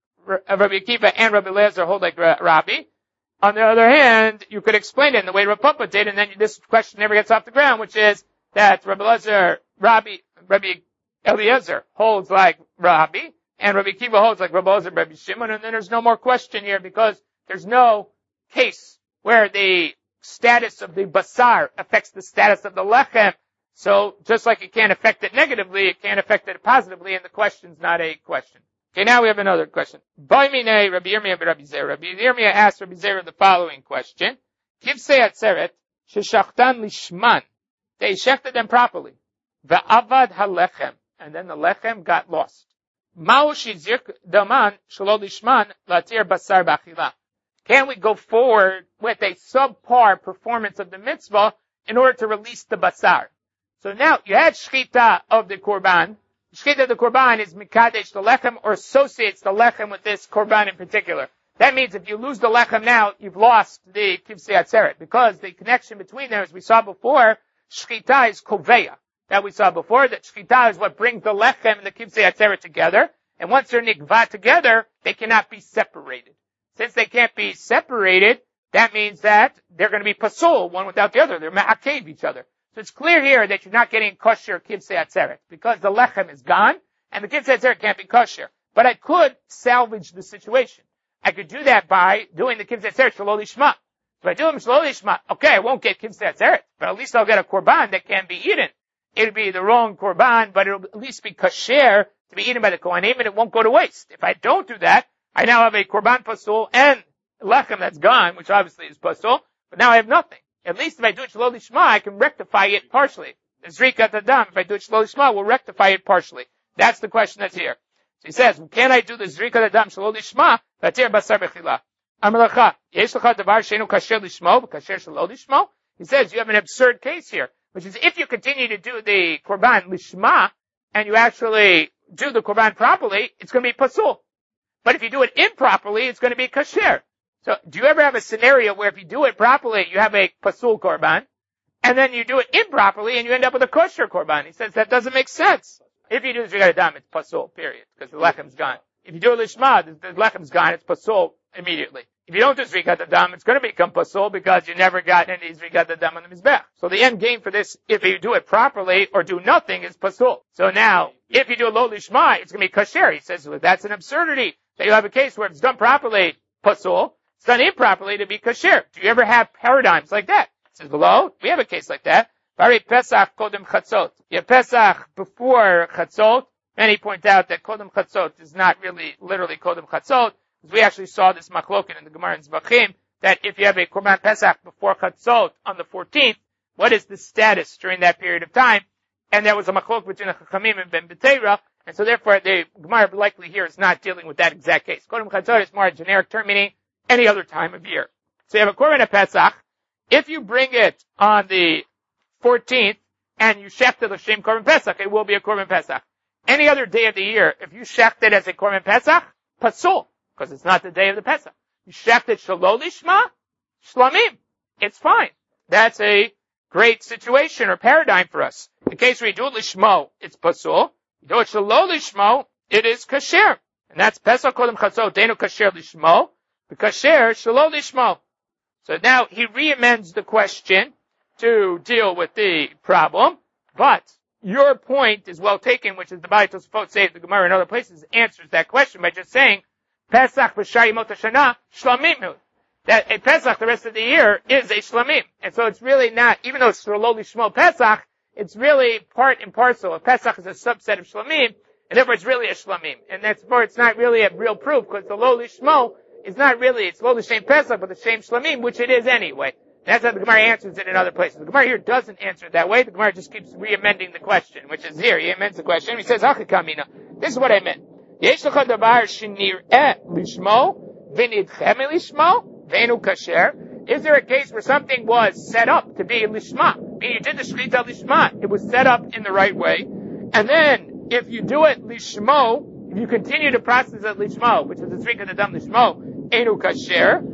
Rabbi Akiva and Rabbi Eliezer hold like Rabbi. On the other hand, you could explain it in the way Rav Papa did, and then this question never gets off the ground, which is that Rabbi Eliezer, Rabbi, Rabbi Eliezer holds like Rabbi, and Rabbi Akiva holds like Rabbi Eliezer, Rabbi Shimon, and then there's no more question here because there's no case where the status of the basar affects the status of the lechem. So just like it can't affect it negatively, it can't affect it positively, and the question's not a question. Okay, now we have another question. Rabbi Yirmiyah Rabbi Zera. Rabbi Yirmiyah asked Rabbi Zera the following question. Kivsei atzeret sheshachtan lishman. They shechted them properly. Ve'avad halechem. And then the lechem got lost. Ma'u shizir daman shelo lishman latir basar b'achila. Can we go forward with a subpar performance of the mitzvah in order to release the basar? So now you had shchita of the korban. Shchita of the korban is mikadesh the lechem or associates the lechem with this korban in particular. That means if you lose the lechem now, you've lost the kivsei atzeret because the connection between them, as we saw before, shchita is koveya. That we saw before, that shchita is what brings the lechem and the kivsei atzeret together. And once they're nikva together, they cannot be separated. Since they can't be separated, that means that they're going to be pasul, one without the other. They're ma'akev each other. So it's clear here that you're not getting kosher kivsei atzeret because the lechem is gone and the kivsei atzeret can't be kosher. But I could salvage the situation. I could do that by doing the kivsei atzeret shelo lishma. So I do them shelo lishma. Okay, I won't get kivsei atzeret, but at least I'll get a korban that can be eaten. It'll be the wrong korban, but it'll at least be kosher to be eaten by the kohanim, and it won't go to waste. If I don't do that, I now have a korban pasul and lechem that's gone, which obviously is pasul, but now I have nothing. At least if I do it shelo lishma, I can rectify it partially. The zrikat adam, if I do it shelo lishma, will rectify it partially. That's the question that's here. So he says, can I do the zrikat adam shelo lishma, vatir basar bechila? Amalacha, yesh lecha davar sheinu kasher lishmo, kasher shelo lishmo? He says, you have an absurd case here, which is if you continue to do the korban lishma, and you actually do the korban properly, it's going to be pasul. But if you do it improperly, it's going to be kasher. So, do you ever have a scenario where if you do it properly, you have a pasul korban, and then you do it improperly, and you end up with a kosher korban? He says that doesn't make sense. If you do the zrikat adam, it's pasul, period, because the lechem's gone. If you do it lishma, the, the lechem's gone, it's pasul immediately. If you don't do zrikat adam, it's going to become pasul because you never got any zrikat adam on the mizbech. So the end game for this, if you do it properly or do nothing, is pasul. So now, if you do a lo lishma, it's going to be kasher. He says, well, that's an absurdity. That you have a case where it's done properly, pasul. It's done improperly to be kasher. Do you ever have paradigms like that? He says, below, we have a case like that. Vari Pesach kodem chatzot. You have Pesach before chatzot. Many point out that kodem chatzot is not really literally kodem chatzot, because we actually saw this machloken in the Gemara in Zvachim, that if you have a korban Pesach before chatzot on the fourteenth, what is the status during that period of time? And there was a machlok between the Chachamim and Ben B'Teira, and so therefore the Gemara likely here is not dealing with that exact case. Kodem chatzot is more a generic term, meaning any other time of year. So you have a korban Pesach. If you bring it on the fourteenth and you shecht it l'shem korban Pesach, it will be a korban Pesach. Any other day of the year, if you shecht it as a korban Pesach, pasul, because it's not the day of the Pesach. You shecht it shelo lishma, shlamim. It's fine. That's a great situation or paradigm for us. In the case where you do it lishmo, it's pasul. You do it shelo lishmo, it is kasher. And that's Pesach kodem chatzot, denu kasher lishmo, kasher shelo lishmo. So now he re-amends the question to deal with the problem, but your point is well taken, which is the Baalei Tosafot say the Gemara in other places answers that question by just saying Pesach b'shar yimot hashana shlamim. That a Pesach the rest of the year is a shlamim, and so it's really not, even though it's shelo lishmo Pesach, it's really part and parcel. A Pesach is a subset of shlamim, and therefore it's really a shlamim, and that's where it's not really a real proof because the lo lishmo is not really, it's lo l'shem Pesach, but the shem shlamim, which it is anyway. That's how the Gemara answers it in other places. The Gemara here doesn't answer it that way. The Gemara just keeps re-amending the question, which is here. He amends the question. He says, Achikamina. This is what I meant. Yesh lecha davar shenir'eh lishmo v'nidchem lishmo v'enu kasher. Is there a case where something was set up to be lishma? Meaning you did the shchita lishma. It was set up in the right way. And then, if you do it lishmo, if you continue to process it lishmo, which is the zrikat adam lishmo, enu kasher,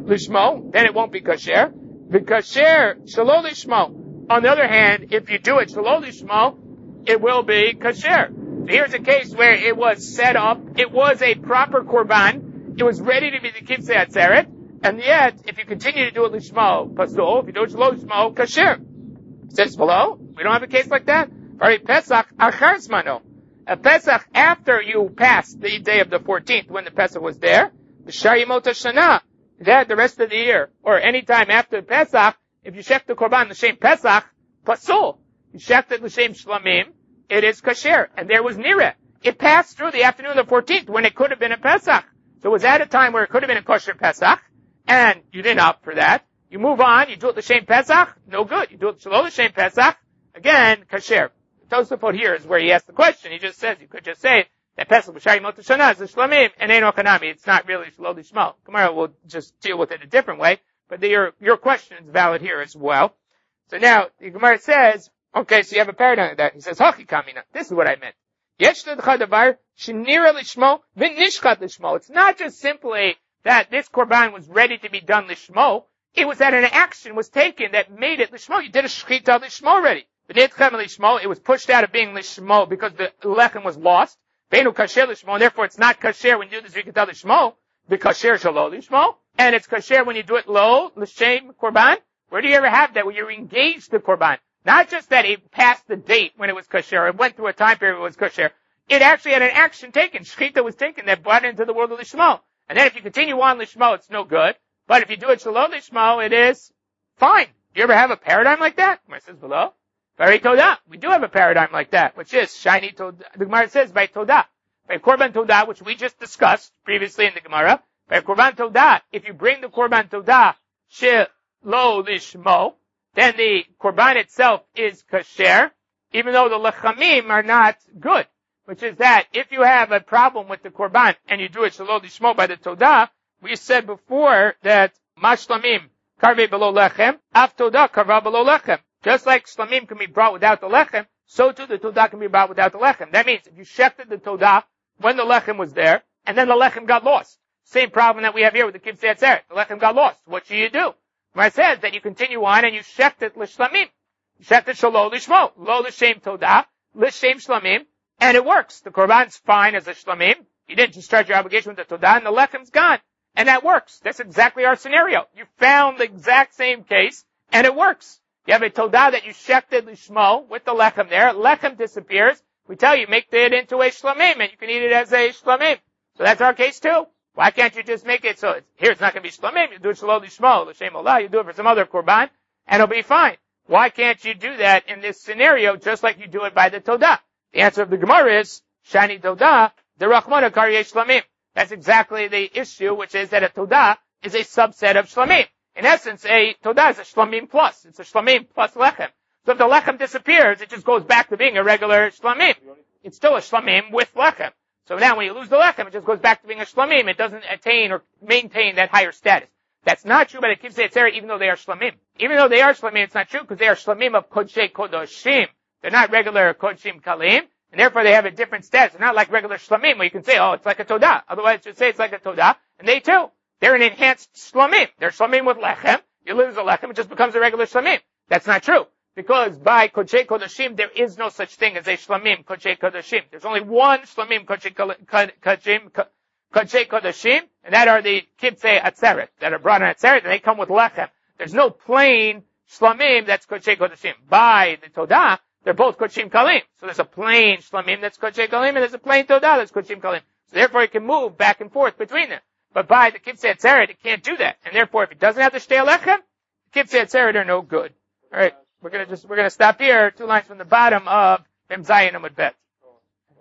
lishmo, then it won't be kasher. V'kasher shelo lishmo. On the other hand, if you do it shelo lishmo, it will be kasher. So here's a case where it was set up, it was a proper korban, it was ready to be the kibtzei atzeret, and yet, if you continue to do it lishmo, pasul, if you do it shelo lishmo, kasher. It says below, we don't have a case like that. Vari Pesach achar zmano. A Pesach after you passed the day of the fourteenth, when the Pesach was there, the Shayimot Shana, that the rest of the year, or any time after the Pesach, if you shech the korban l'shem Pesach, pasul. You shech it l'shem shlamim, it is kasher. And there was nireh. It passed through the afternoon of the fourteenth when it could have been a Pesach. So it was at a time where it could have been a kosher Pesach, and you didn't opt for that. You move on, you do it l'shem Pesach, no good. You do it shelo l'shem Pesach, again, kasher. Tosafot here is where he asks the question. He just says, you could just say that Pesach b'shari mot shana is a shlamim and ain't ochanami. It's not really shelo lishmo. Gemara will just deal with it a different way, but the, your your question is valid here as well. So now the Gemara says, okay, so you have a paradigm of that. He says, hachi kamina. This is what I meant. Yesh l'dcha davar shenira lishmo v'nishchat lishmo. It's not just simply that this korban was ready to be done lishmo. It was that an action was taken that made it lishmo. You did a shechita lishmo already. It was pushed out of being lishmo because the lechem was lost. Beinu kasher lishmo, and therefore it's not kasher when you do the zrikata lishmo, because kasher shelo lishmo, and it's kasher when you do it lo l'shem korban. Where do you ever have that? When you're engaged the korban, not just that it passed the date when it was kasher, it went through a time period when it was kasher. It actually had an action taken. Shechita was taken that brought it into the world of lishmo. And then if you continue on lishmo, it's no good. But if you do it shelo lishmo, it is fine. Do you ever have a paradigm like that? Gemara says below. Very Todah. We do have a paradigm like that, which is shiny Todah. The Gemara says by Todah. By Korban Todah, which we just discussed previously in the Gemara. By Korban Todah, if you bring the Korban Todah, shelo lishmo, then the Korban itself is kasher, even though the lechamim are not good. Which is that if you have a problem with the Korban and you do it shelo lishmo by the Todah, we said before that mashlamim karve below lechem, af Todah karva below lechem. Just like shlamim can be brought without the lechem, so too the todah can be brought without the lechem. That means if you shechted the todah when the lechem was there, and then the lechem got lost. Same problem that we have here with the kibtzei atzeret. The lechem got lost. What should you do? Where it says that you continue on and you shecht it l'shlamim. You shecht it shelo lishmo. Lo l'shem todah, l'shem shlamim, and it works. The korban's fine as a shlamim. You didn't discharge your obligation with the todah, and the lechem's gone. And that works. That's exactly our scenario. You found the exact same case, and it works. You have a todah that you shechted lishmo with the lechem there. Lechem disappears. We tell you, make it into a shlamim, and you can eat it as a shlamim. So that's our case too. Why can't you just make it so it's, here it's not going to be shlamim, you do it shelo lishmo, l'shem olah, you do it for some other korban, and it'll be fine. Why can't you do that in this scenario just like you do it by the todah? The answer of the Gemara is, shani todah, the rachmana karyeh shlamim. That's exactly the issue, which is that a todah is a subset of shlamim. In essence, a todah is a shlamim plus. It's a shlamim plus lechem. So if the lechem disappears, it just goes back to being a regular shlamim. It's still a shlamim with lechem. So now when you lose the lechem, it just goes back to being a shlamim. It doesn't attain or maintain that higher status. That's not true, but it keeps it there even though they are shlamim. Even though they are shlamim, it's not true because they are shlamim of kodshei kodoshim. They're not regular kodshim kalim, and therefore they have a different status. They're not like regular shlamim where you can say, oh, it's like a todah. Otherwise, you should say it's like a todah, and they too. They're an enhanced shlamim. They're shlamim with lechem. You lose the lechem, it just becomes a regular shlamim. That's not true. Because by Kodshei Kodashim, there is no such thing as a shlamim Kodshei Kodashim. There's only one shlamim Kodshei Kodashim, and that are the kibtzei atzeret, that are brought on atzeret, and they come with lechem. There's no plain shlamim that's Kodshei Kodashim. By the Todah, they're both Kodshim Kalim. So there's a plain shlamim that's Kodshei Kalim, and there's a plain Todah that's Kodshim Kalim. So therefore it can move back and forth between them. But by the kibtzei atzeret, it can't do that. And therefore, if it doesn't have the shtei lechem, the kibtzei atzeret are no good. Alright, we're gonna just, we're gonna stop here, two lines from the bottom of Mem Zayin Amud Bet.